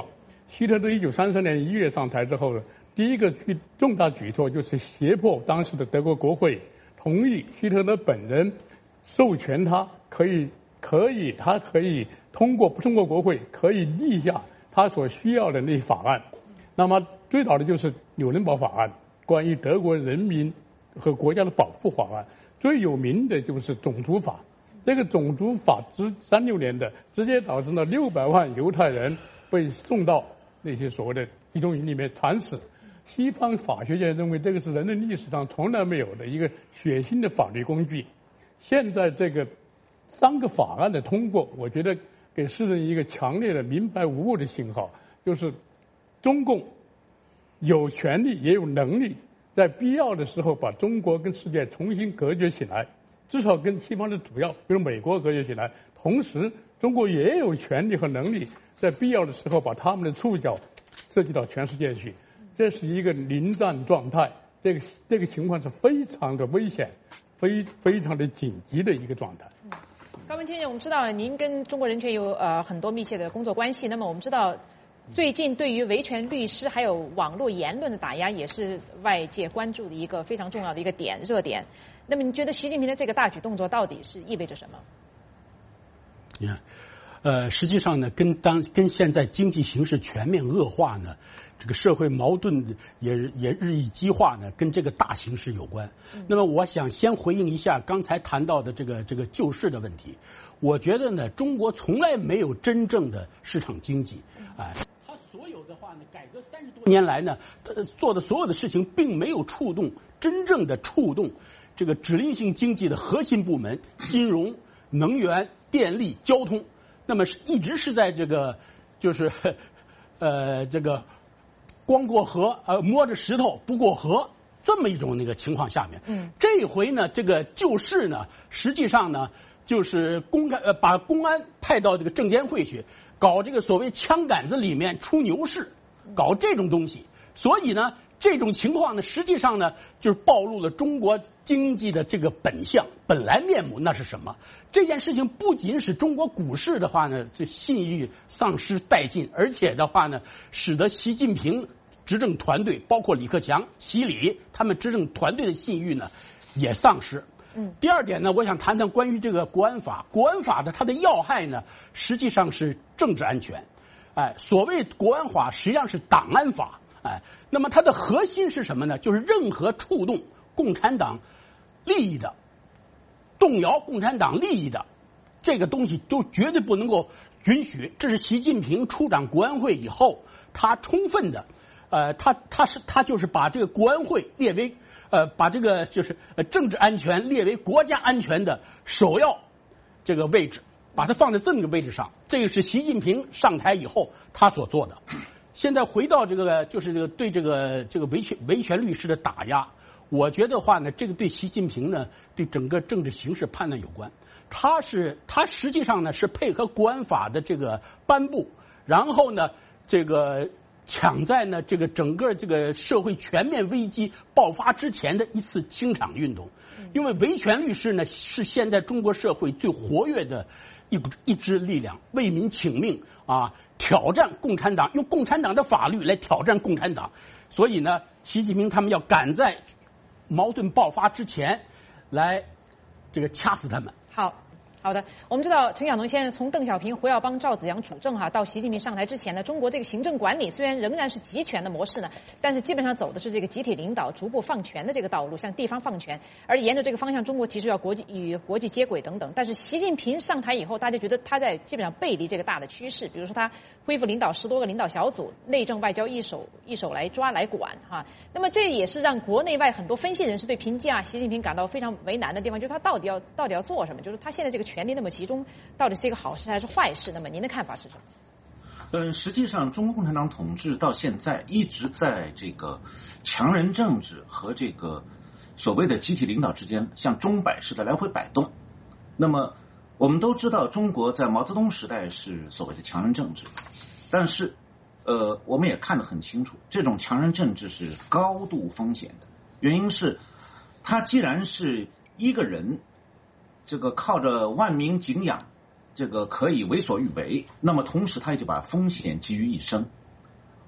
希特勒一九三三年一月上台之后，第一个举重大举措就是胁迫当时的德国国会同意希特勒本人授权他可以可以他可以通过不通过国会可以立下他所需要的那些法案。那么最早的就是纽伦堡法案，关于德国人民和国家的保护法案。最有名的就是种族法，这个种族法之三六年的，直接导致了六百万犹太人被送到那些所谓的集中营里面惨死。西方法学界认为这个是人类历史上从来没有的一个血腥的法律工具。现在这个三个法案的通过，我觉得给世人一个强烈的明白无误的信号，就是中共有权利也有能力在必要的时候把中国跟世界重新隔绝起来，至少跟西方的主要比如美国隔绝起来。同时中国也有权利和能力在必要的时候把他们的触角涉及到全世界去。这是一个临战状态，这个这个情况是非常的危险，非非常的紧急的一个状态。 高文先生，我们知道您跟中国人权有呃很多密切的工作关系，那么我们知道最近对于维权律师还有网络言论的打压，也是外界关注的一个非常重要的一个点热点。那么你觉得习近平的这个大举动作到底是意味着什么？ 你看，呃，实际上呢，跟当跟现在经济形势全面恶化呢，这个社会矛盾也也日益激化呢，跟这个大形势有关。嗯、那么，我想先回应一下刚才谈到的这个这个救市的问题。我觉得呢，中国从来没有真正的市场经济，哎、呃。所有的话呢，改革三十多年来呢，呃，做的所有的事情并没有触动真正的触动这个指令性经济的核心部门，金融、能源、电力、交通。那么是一直是在这个就是呃这个光过河呃摸着石头不过河这么一种那个情况下面。嗯，这一回呢，这个救市呢，实际上呢就是公开呃把公安派到这个证监会去。搞这个所谓枪杆子里面出牛市，搞这种东西，所以呢，这种情况呢，实际上呢，就是暴露了中国经济的这个本相、本来面目，那是什么？这件事情不仅使中国股市的话呢，这信誉丧失殆尽，而且的话呢，使得习近平执政团队，包括李克强、习李他们执政团队的信誉呢，也丧失。嗯，第二点呢，我想谈谈关于这个国安法。国安法的它的要害呢，实际上是政治安全。哎，所谓国安法实际上是档案法。哎，那么它的核心是什么呢？就是任何触动共产党利益的、动摇共产党利益的这个东西，都绝对不能够允许。这是习近平出掌国安会以后，他充分的，呃，他他是他就是把这个国安会列为。呃，把这个就是呃政治安全列为国家安全的首要这个位置，把它放在这么个位置上，这个是习近平上台以后他所做的。现在回到这个就是这个对这个这个维权维权律师的打压，我觉得话呢，这个对习近平呢对整个政治形势判断有关。他是他实际上呢是配合国安法的这个颁布，然后呢这个。抢在呢这个整个这个社会全面危机爆发之前的一次清场运动，因为维权律师呢是现在中国社会最活跃的一一支力量，为民请命啊，挑战共产党，用共产党的法律来挑战共产党。所以呢，习近平他们要赶在矛盾爆发之前来这个掐死他们。 好。好的，我们知道陈晓农先生从邓小平、胡耀邦、赵紫阳主政哈，到习近平上台之前呢，中国这个行政管理虽然仍然是集权的模式呢，但是基本上走的是这个集体领导、逐步放权的这个道路，向地方放权。而沿着这个方向，中国其实要国际与国际接轨等等。但是习近平上台以后，大家觉得他在基本上背离这个大的趋势，比如说他恢复领导十多个领导小组，内政外交一手一手来抓来管哈。那么这也是让国内外很多分析人士对评价习近平感到非常为难的地方，就是他到底要到底要做什么？就是他现在这个权力那么集中，到底是一个好事还是坏事？那么您的看法是什么？ 嗯，实际上，中国共产党统治到现在一直在这个强人政治和这个所谓的集体领导之间，像钟摆似的来回摆动。那么，我们都知道，中国在毛泽东时代是所谓的强人政治，但是，呃，我们也看得很清楚，这种强人政治是高度风险的。原因是，他既然是一个人。这个靠着万民敬仰，这个可以为所欲为，那么同时他也就把风险集于一身。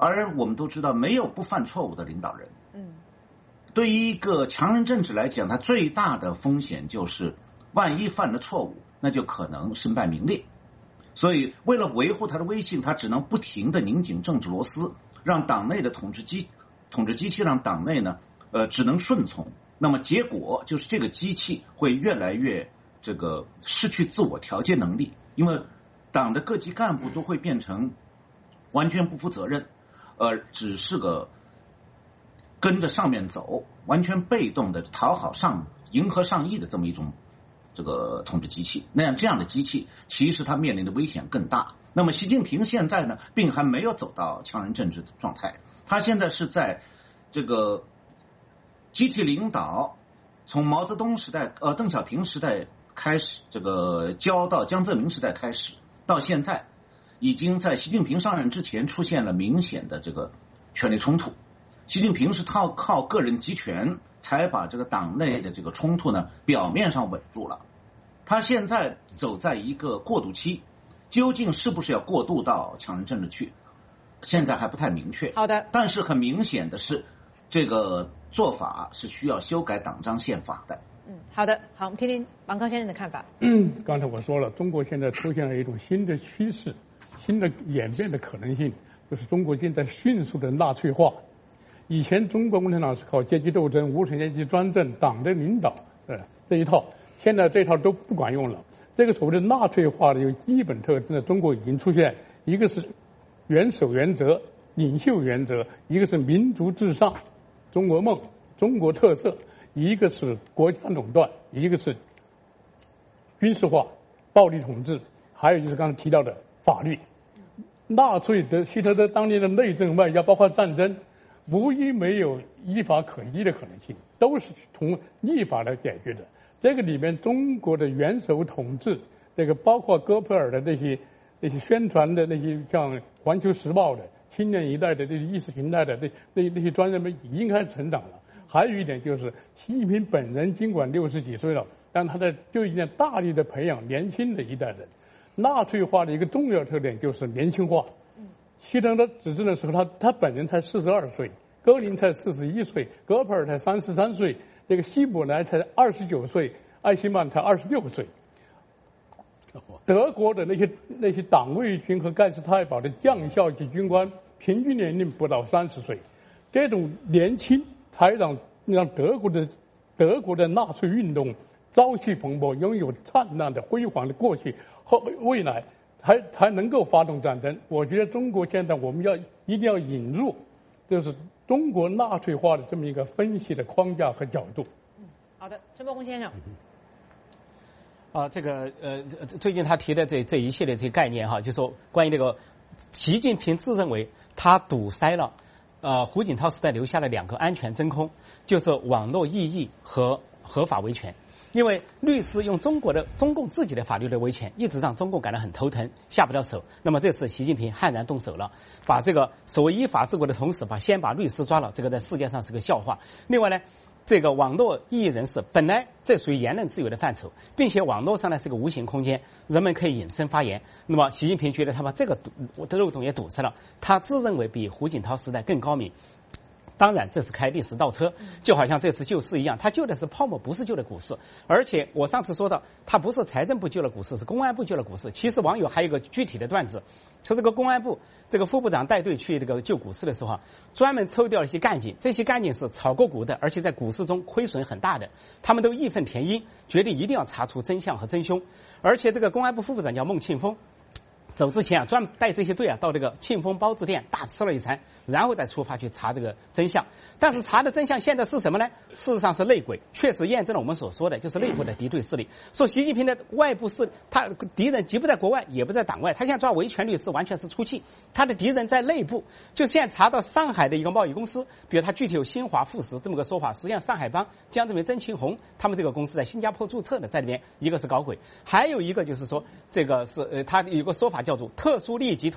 而我们都知道，没有不犯错误的领导人。嗯，对于一个强人政治来讲，它最大的风险就是万一犯了错误，那就可能身败名裂。所以为了维护他的威信，他只能不停地拧紧政治螺丝，让党内的统治机统治机器让党内呢呃只能顺从。那么结果就是这个机器会越来越这个失去自我调节能力，因为党的各级干部都会变成完全不负责任，呃只是个跟着上面走，完全被动的讨好上迎合上意的这么一种这个统治机器。那样这样的机器其实它面临的危险更大。那么习近平现在呢并还没有走到强人政治的状态，他现在是在这个集体领导，从毛泽东时代呃邓小平时代开始，这个交到江泽民时代开始，到现在已经在习近平上任之前出现了明显的这个权力冲突。习近平是靠靠个人集权才把这个党内的这个冲突呢表面上稳住了。他现在走在一个过渡期，究竟是不是要过渡到强人政治去，现在还不太明确。 好的， 但是很明显的是，这个做法是需要修改党章宪法的。 嗯，好的，好，我们听听王康先生的看法。 嗯，刚才我说了，中国现在出现了一种新的趋势，新的演变的可能性，就是中国正在迅速的纳粹化。以前中国共产党是靠阶级斗争、无产阶级专政、党的领导，呃，这一套，现在这套都不管用了。这个所谓的纳粹化的有基本特征在中国已经出现，一个是元首原则、领袖原则，一个是民族至上、中国梦、中国特色，一个是国家垄断，一个是军事化、暴力统治，还有就是刚才提到的法律。纳粹的希特勒当年的内政外交，包括战争，无一没有依法可依的可能性，都是从立法来解决的。这个里面，中国的元首统治，这个包括戈培尔的那些那些宣传的那些，像《环球时报》的青年一代的这些意识形态的那那那些专业媒体已经开始成长了。还有一点就是，习近平本人尽管六十几岁了，但他在就已经大力的培养年轻的一代人。纳粹化的一个重要特点就是年轻化。希特勒执政的时候，他他本人才四十二岁，戈林才四十一岁，戈培尔才三十三岁，这个希姆莱才二十九岁，艾希曼才二十六岁。德国的那些那些党卫军和盖世太保的将校级军官，平均年龄不到三十岁，这种年轻才让让德国的德国的纳粹运动朝气蓬勃，拥有灿烂的辉煌的过去和未来。才才能够发动战争。我觉得中国现在我们要一定要引入，就是中国纳粹化的这么一个分析的框架和角度。 嗯，好的，陈伯宏先生。 啊，这个呃，最近他提的这这一系列这些概念哈，就说关于这个习近平自认为他堵塞了呃胡锦涛时代留下了两个安全真空，就是网络异议和合法维权。因为律师用中国的中共自己的法律来维权，一直让中共感到很头疼，下不了手。那么这次习近平悍然动手了，把这个所谓依法治国的同时，把先把律师抓了，这个在世界上是个笑话。另外呢，这个网络异议人士本来这属于言论自由的范畴，并且网络上呢是个无形空间，人们可以隐身发言。那么习近平觉得他把这个堵的漏洞也堵塞了，他自认为比胡锦涛时代更高明。当然这是开历史倒车，就好像这次救市一样，他救的是泡沫，不是救的股市。而且我上次说到，他不是财政部救了股市，是公安部救了股市。其实网友还有一个具体的段子，说这个公安部这个副部长带队去这个救股市的时候，专门抽调了一些干警，这些干警是炒过股的，而且在股市中亏损很大的，他们都义愤填膺，决定一定要查出真相和真凶。而且这个公安部副部长叫孟庆峰，走之前啊，专门带这些队啊到这个庆丰包子店大吃了一餐，然后再出发去查这个真相。但是查的真相现在是什么呢？事实上是内鬼，确实验证了我们所说的，就是内部的敌对势力。说习近平的外部势，他敌人既不在国外，也不在党外，他现在抓维权律师完全是出气。他的敌人在内部，就现在查到上海的一个贸易公司，比如他具体有新华富时这么个说法，实际上上海帮江泽民、曾庆红他们这个公司在新加坡注册的，在里面一个是搞鬼，还有一个就是说这个是呃，他有个说法叫做特殊利益集团。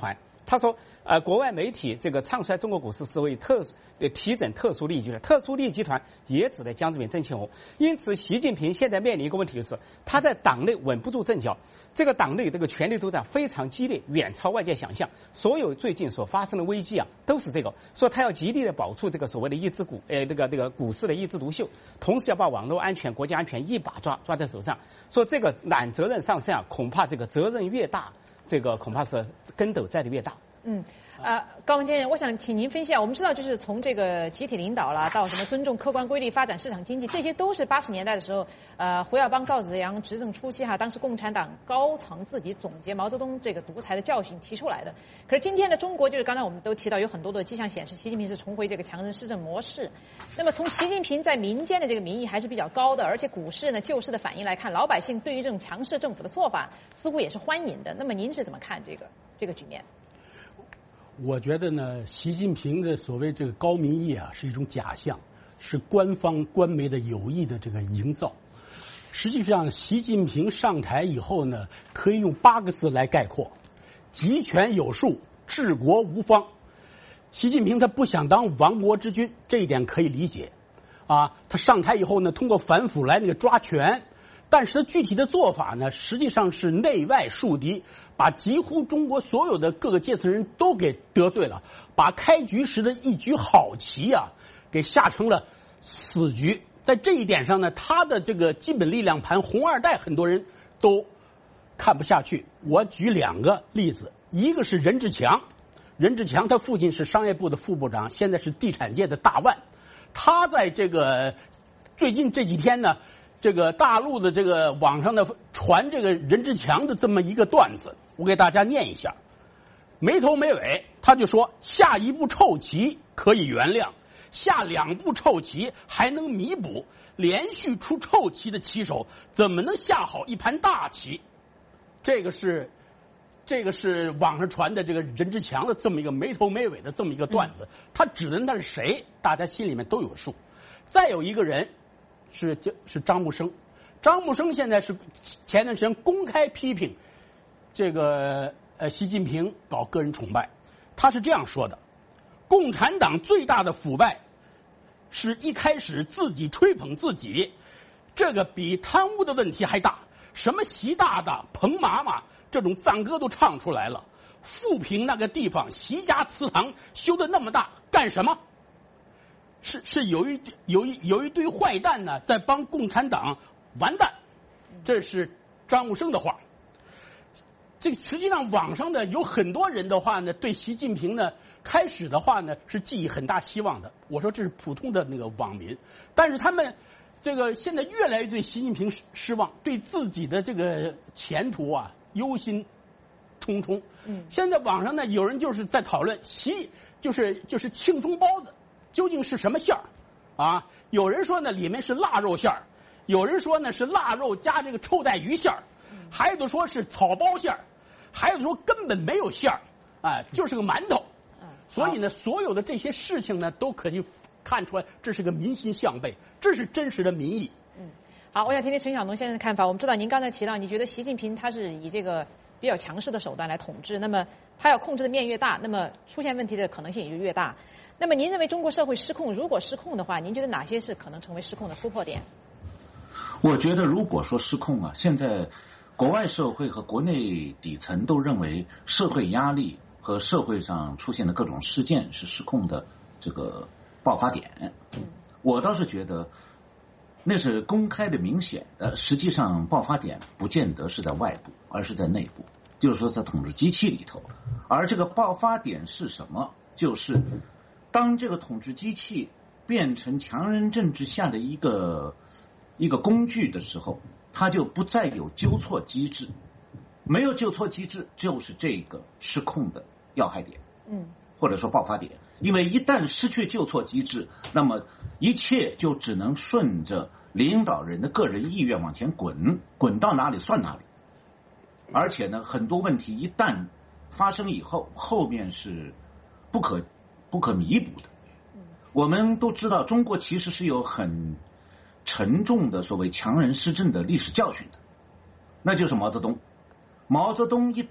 他说，呃，国外媒体这个唱衰中国股市是为特殊呃提整特殊利益集团，特殊利益集团也指的江泽民、曾庆红。因此，习近平现在面临一个问题，就是他在党内稳不住阵脚，这个党内这个权力斗争非常激烈，远超外界想象。所有最近所发生的危机啊，都是这个，说他要极力的保住这个所谓的一枝股，呃，这个这个股市的一枝独秀，同时要把网络安全、国家安全一把抓抓在手上。说这个揽责任上身啊，恐怕这个责任越大，这个恐怕是跟斗栽的越大。 嗯。呃，高文先生，我想请您分析啊。我们知道，就是从这个集体领导啦，到什么尊重客观规律、发展市场经济，这些都是八十年代的时候，呃，胡耀邦、赵紫阳执政初期哈，当时共产党高层自己总结毛泽东这个独裁的教训提出来的。可是今天的中国，就是刚才我们都提到，有很多的迹象显示，习近平是重回这个强人施政模式。那么从习近平在民间的这个民意还是比较高的，而且股市呢、救市的反应来看，老百姓对于这种强势政府的做法似乎也是欢迎的。那么您是怎么看这个这个局面？ 我觉得呢，习近平的所谓这个高民意啊，是一种假象，是官方官媒的有意的这个营造。实际上，习近平上台以后呢，可以用八个字来概括：集权有术，治国无方。习近平他不想当亡国之君，这一点可以理解。啊，他上台以后呢，通过反腐来那个抓权。但是具体的做法呢，实际上是内外树敌，把几乎中国所有的各个阶层人都给得罪了，把开局时的一局好棋啊，给下成了死局。在这一点上呢，他的这个基本力量盘红二代很多人都看不下去。我举两个例子，一个是任志强，任志强他父亲是商业部的副部长，现在是地产界的大腕。他在这个最近这几天呢，这个大陆的这个网上的传这个任志强的这么一个段子，我给大家念一下。没头没尾，他就说下一步臭棋可以原谅，下两步臭棋还能弥补，连续出臭棋的棋手怎么能下好一盘大棋？这个是这个是网上传的这个任志强的这么一个没头没尾的这么一个段子，他指的那是谁？大家心里面都有数。再有一个人是是张木生，张木生现在是前段时间公开批评这个呃习近平搞个人崇拜，他是这样说的：共产党最大的腐败是一开始自己吹捧自己，这个比贪污的问题还大。什么习大大、彭妈妈这种赞歌都唱出来了。富平那个地方，习家祠堂修的那么大，干什么？是是有一有一有一堆坏蛋呢，在帮共产党完蛋。这是张木生的话。这个实际上网上呢有很多人的话呢，对习近平呢开始的话呢是寄予很大希望的。我说这是普通的那个网民，但是他们这个现在越来越对习近平失望，对自己的这个前途啊忧心忡忡。嗯，现在网上呢有人就是在讨论习就是就是庆丰包子究竟是什么馅儿啊？有人说呢里面是腊肉馅儿，有人说呢是腊肉加这个臭带鱼馅儿，还有的说是草包馅儿，还有的说根本没有馅儿，啊，就是个馒头。所以呢，所有的这些事情呢，都可以看出来，这是个民心向背，这是真实的民意。 嗯，好，我想听听陈晓东先生的看法。我们知道您刚才提到，你觉得习近平他是以这个比较强势的手段来统治，那么他要控制的面越大，那么出现问题的可能性也就越大。那么您认为中国社会失控，如果失控的话，您觉得哪些是可能成为失控的突破点？ 我觉得如果说失控啊，现在国外社会和国内底层都认为社会压力和社会上出现的各种事件是失控的这个爆发点。我倒是觉得那是公开的明显的，实际上爆发点不见得是在外部，而是在内部，就是说在统治机器里头。而这个爆发点是什么？就是当这个统治机器变成强人政治下的一个一个工具的时候，它就不再有纠错机制，没有纠错机制就是这个失控的要害点，嗯，或者说爆发点。因为一旦失去纠错机制，那么一切就只能顺着领导人的个人意愿往前滚，滚到哪里算哪里。而且呢，很多问题一旦发生以后，后面是不可不可弥补的。我们都知道，中国其实是有很沉重的所谓强人施政的历史教训的，那就是毛泽东。毛泽东一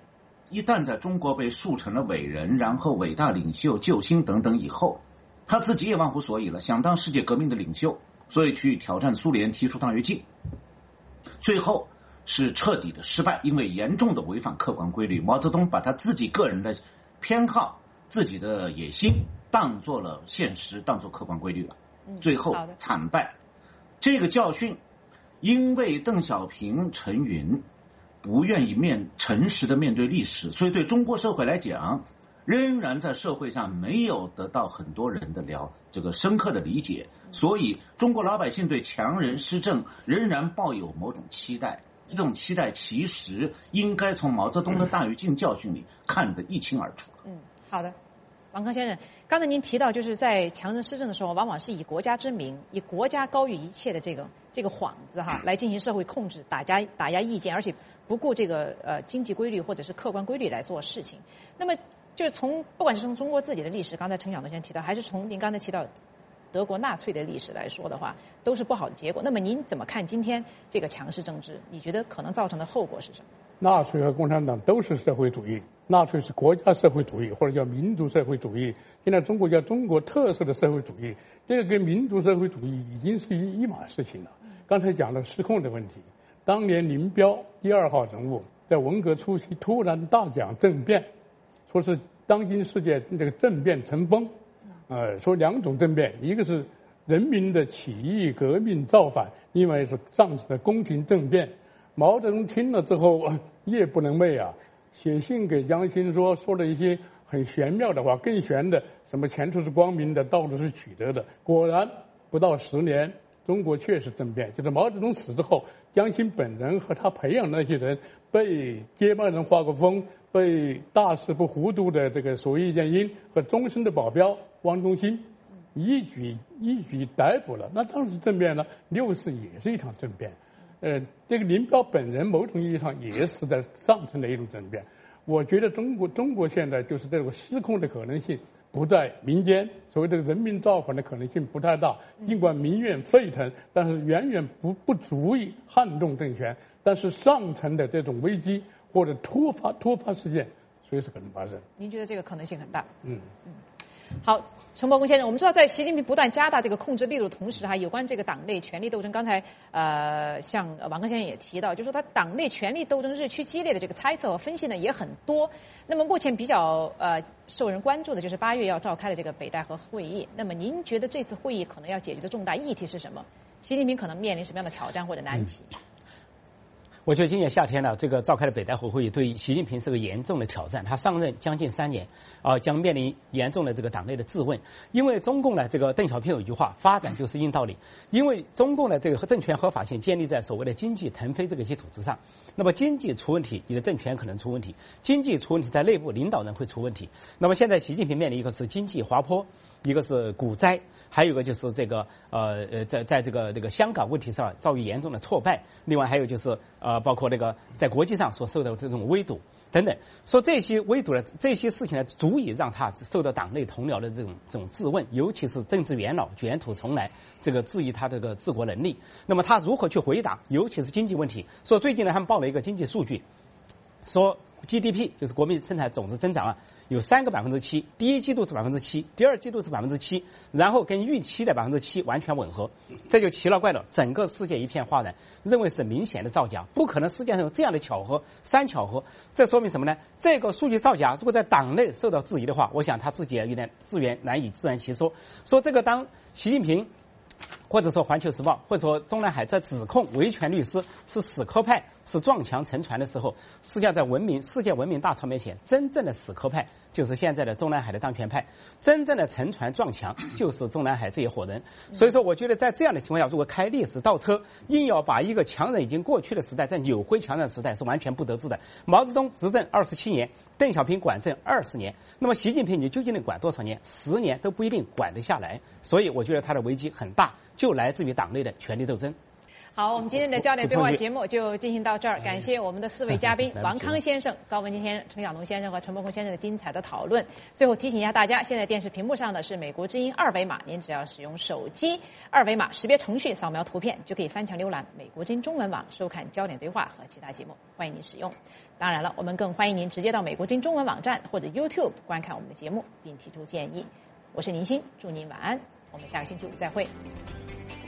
一旦在中国被树成了伟人，然后伟大领袖、救星等等以后，他自己也忘乎所以了，想当世界革命的领袖，所以去挑战苏联，提出大跃进，最后是彻底的失败，因为严重的违反客观规律。毛泽东把他自己个人的偏好、自己的野心当做了现实，当做客观规律了，最后惨败。这个教训，因为邓小平、陈云不愿意面诚实的面对历史，所以对中国社会来讲，仍然在社会上没有得到很多人的了这个深刻的理解，所以中国老百姓对强人施政仍然抱有某种期待。这种期待其实应该从毛泽东的大跃进教训里看得一清二楚。 嗯，好的，王康先生，刚才您提到，就是在强人施政的时候，往往是以国家之名，以国家高于一切的这个这个幌子哈，来进行社会控制、打压、打压意见，而且不顾这个呃经济规律或者是客观规律来做事情。那么，就是从不管是从中国自己的历史，刚才陈晓东先生提到，还是从您刚才提到德国纳粹的历史来说的话，都是不好的结果。那么您怎么看今天这个强势政治？你觉得可能造成的后果是什么？ 纳粹和共产党都是社会主义，纳粹是国家社会主义或者叫民族社会主义，现在中国叫中国特色的社会主义，这个跟民族社会主义已经是一一码事情了。刚才讲了失控的问题，当年林彪第二号人物在文革初期突然大讲政变，说是当今世界这个政变成风，呃，说两种政变，一个是人民的起义革命造反，另外是上层的宫廷政变。毛泽东听了之后夜不能寐啊，写信给江青说，说了一些很玄妙的话，更玄的，什么前途是光明的，道路是曲折的。果然不到十年，中国确实政变，就是毛泽东死之后，江青本人和他培养的那些人被接班人画过风，被大事不糊涂的这个所谓叶剑英和终身的保镖汪中兴一举一举逮捕了。那当时政变呢，六四也是一场政变。呃，这个林彪本人某种意义上也是在上层的一种政变。我觉得中国中国现在就是这种失控的可能性不在民间，所谓这个人民造反的可能性不太大。尽管民怨沸腾，但是远远不不足以撼动政权。但是上层的这种危机或者突发突发事件随时可能发生。 您觉得这个可能性很大？ 嗯嗯。好，陈伯公先生，我们知道在习近平不断加大这个控制力度的同时，哈，有关这个党内权力斗争，刚才呃，像王康先生也提到，就是说他党内权力斗争日趋激烈的这个猜测和分析呢也很多。那么目前比较呃受人关注的就是八月要召开的这个北戴河会议。那么您觉得这次会议可能要解决的重大议题是什么？习近平可能面临什么样的挑战或者难题？嗯我觉得今年夏天呢，这个召开的北戴河会议对习近平是个严重的挑战。他上任将近三年，啊，将面临严重的这个党内的质问。因为中共呢，这个邓小平有一句话，发展就是硬道理。因为中共的这个政权合法性建立在所谓的经济腾飞这个基础之上。那么经济出问题，你的政权可能出问题；经济出问题，在内部领导人会出问题。那么现在习近平面临一个是经济滑坡，一个是股灾，还有一个就是这个呃呃，在在这个这个香港问题上遭遇严重的挫败。另外还有就是呃。包括那个在国际上所受到的这种围堵等等，说这些围堵的这些事情呢，足以让他受到党内同僚的这种这种质问，尤其是政治元老卷土重来，这个质疑他这个治国能力。那么他如何去回答？尤其是经济问题。说最近呢，他们报了一个经济数据，说 G D P 就是国民生产总值增长啊，有三个百分之七，第一季度是百分之七，第二季度是百分之七，然后跟预期的百分之七完全吻合，这就奇了怪了，整个世界一片哗然，认为是明显的造假，不可能世界上有这样的巧合，三巧合，这说明什么呢？这个数据造假，如果在党内受到质疑的话，我想他自己也有点自圆难以自圆其说，说这个当习近平。或者说《环球时报》或者说中南海在指控维权律师是死磕派、是撞墙沉船的时候，实际上在文明世界文明大潮面前，真正的死磕派就是现在的中南海的当权派，真正的沉船撞墙就是中南海这一伙人。所以说，我觉得在这样的情况下，如果开历史倒车，硬要把一个强人已经过去的时代再扭回强人时代，是完全不得志的。毛泽东执政二十七年，邓小平管政二十年，那么习近平你究竟能管多少年？十年都不一定管得下来。所以我觉得他的危机很大，就来自于党内的权力斗争。 好，我们今天的焦点对话节目就进行到这儿，感谢我们的四位嘉宾王康先生、高文金先生、陈晓农先生和陈伯宏先生的精彩的讨论。最后提醒一下大家，现在电视屏幕上的是美国之音二维码，您只要使用手机二维码识别程序扫描图片，就可以翻墙浏览美国之音中文网收看焦点对话和其他节目，欢迎您使用。当然了，我们更欢迎您直接到美国之音中文网站或者 YouTube 观看我们的节目并提出建议。我是宁鑫，祝您晚安，我们下个星期五再会。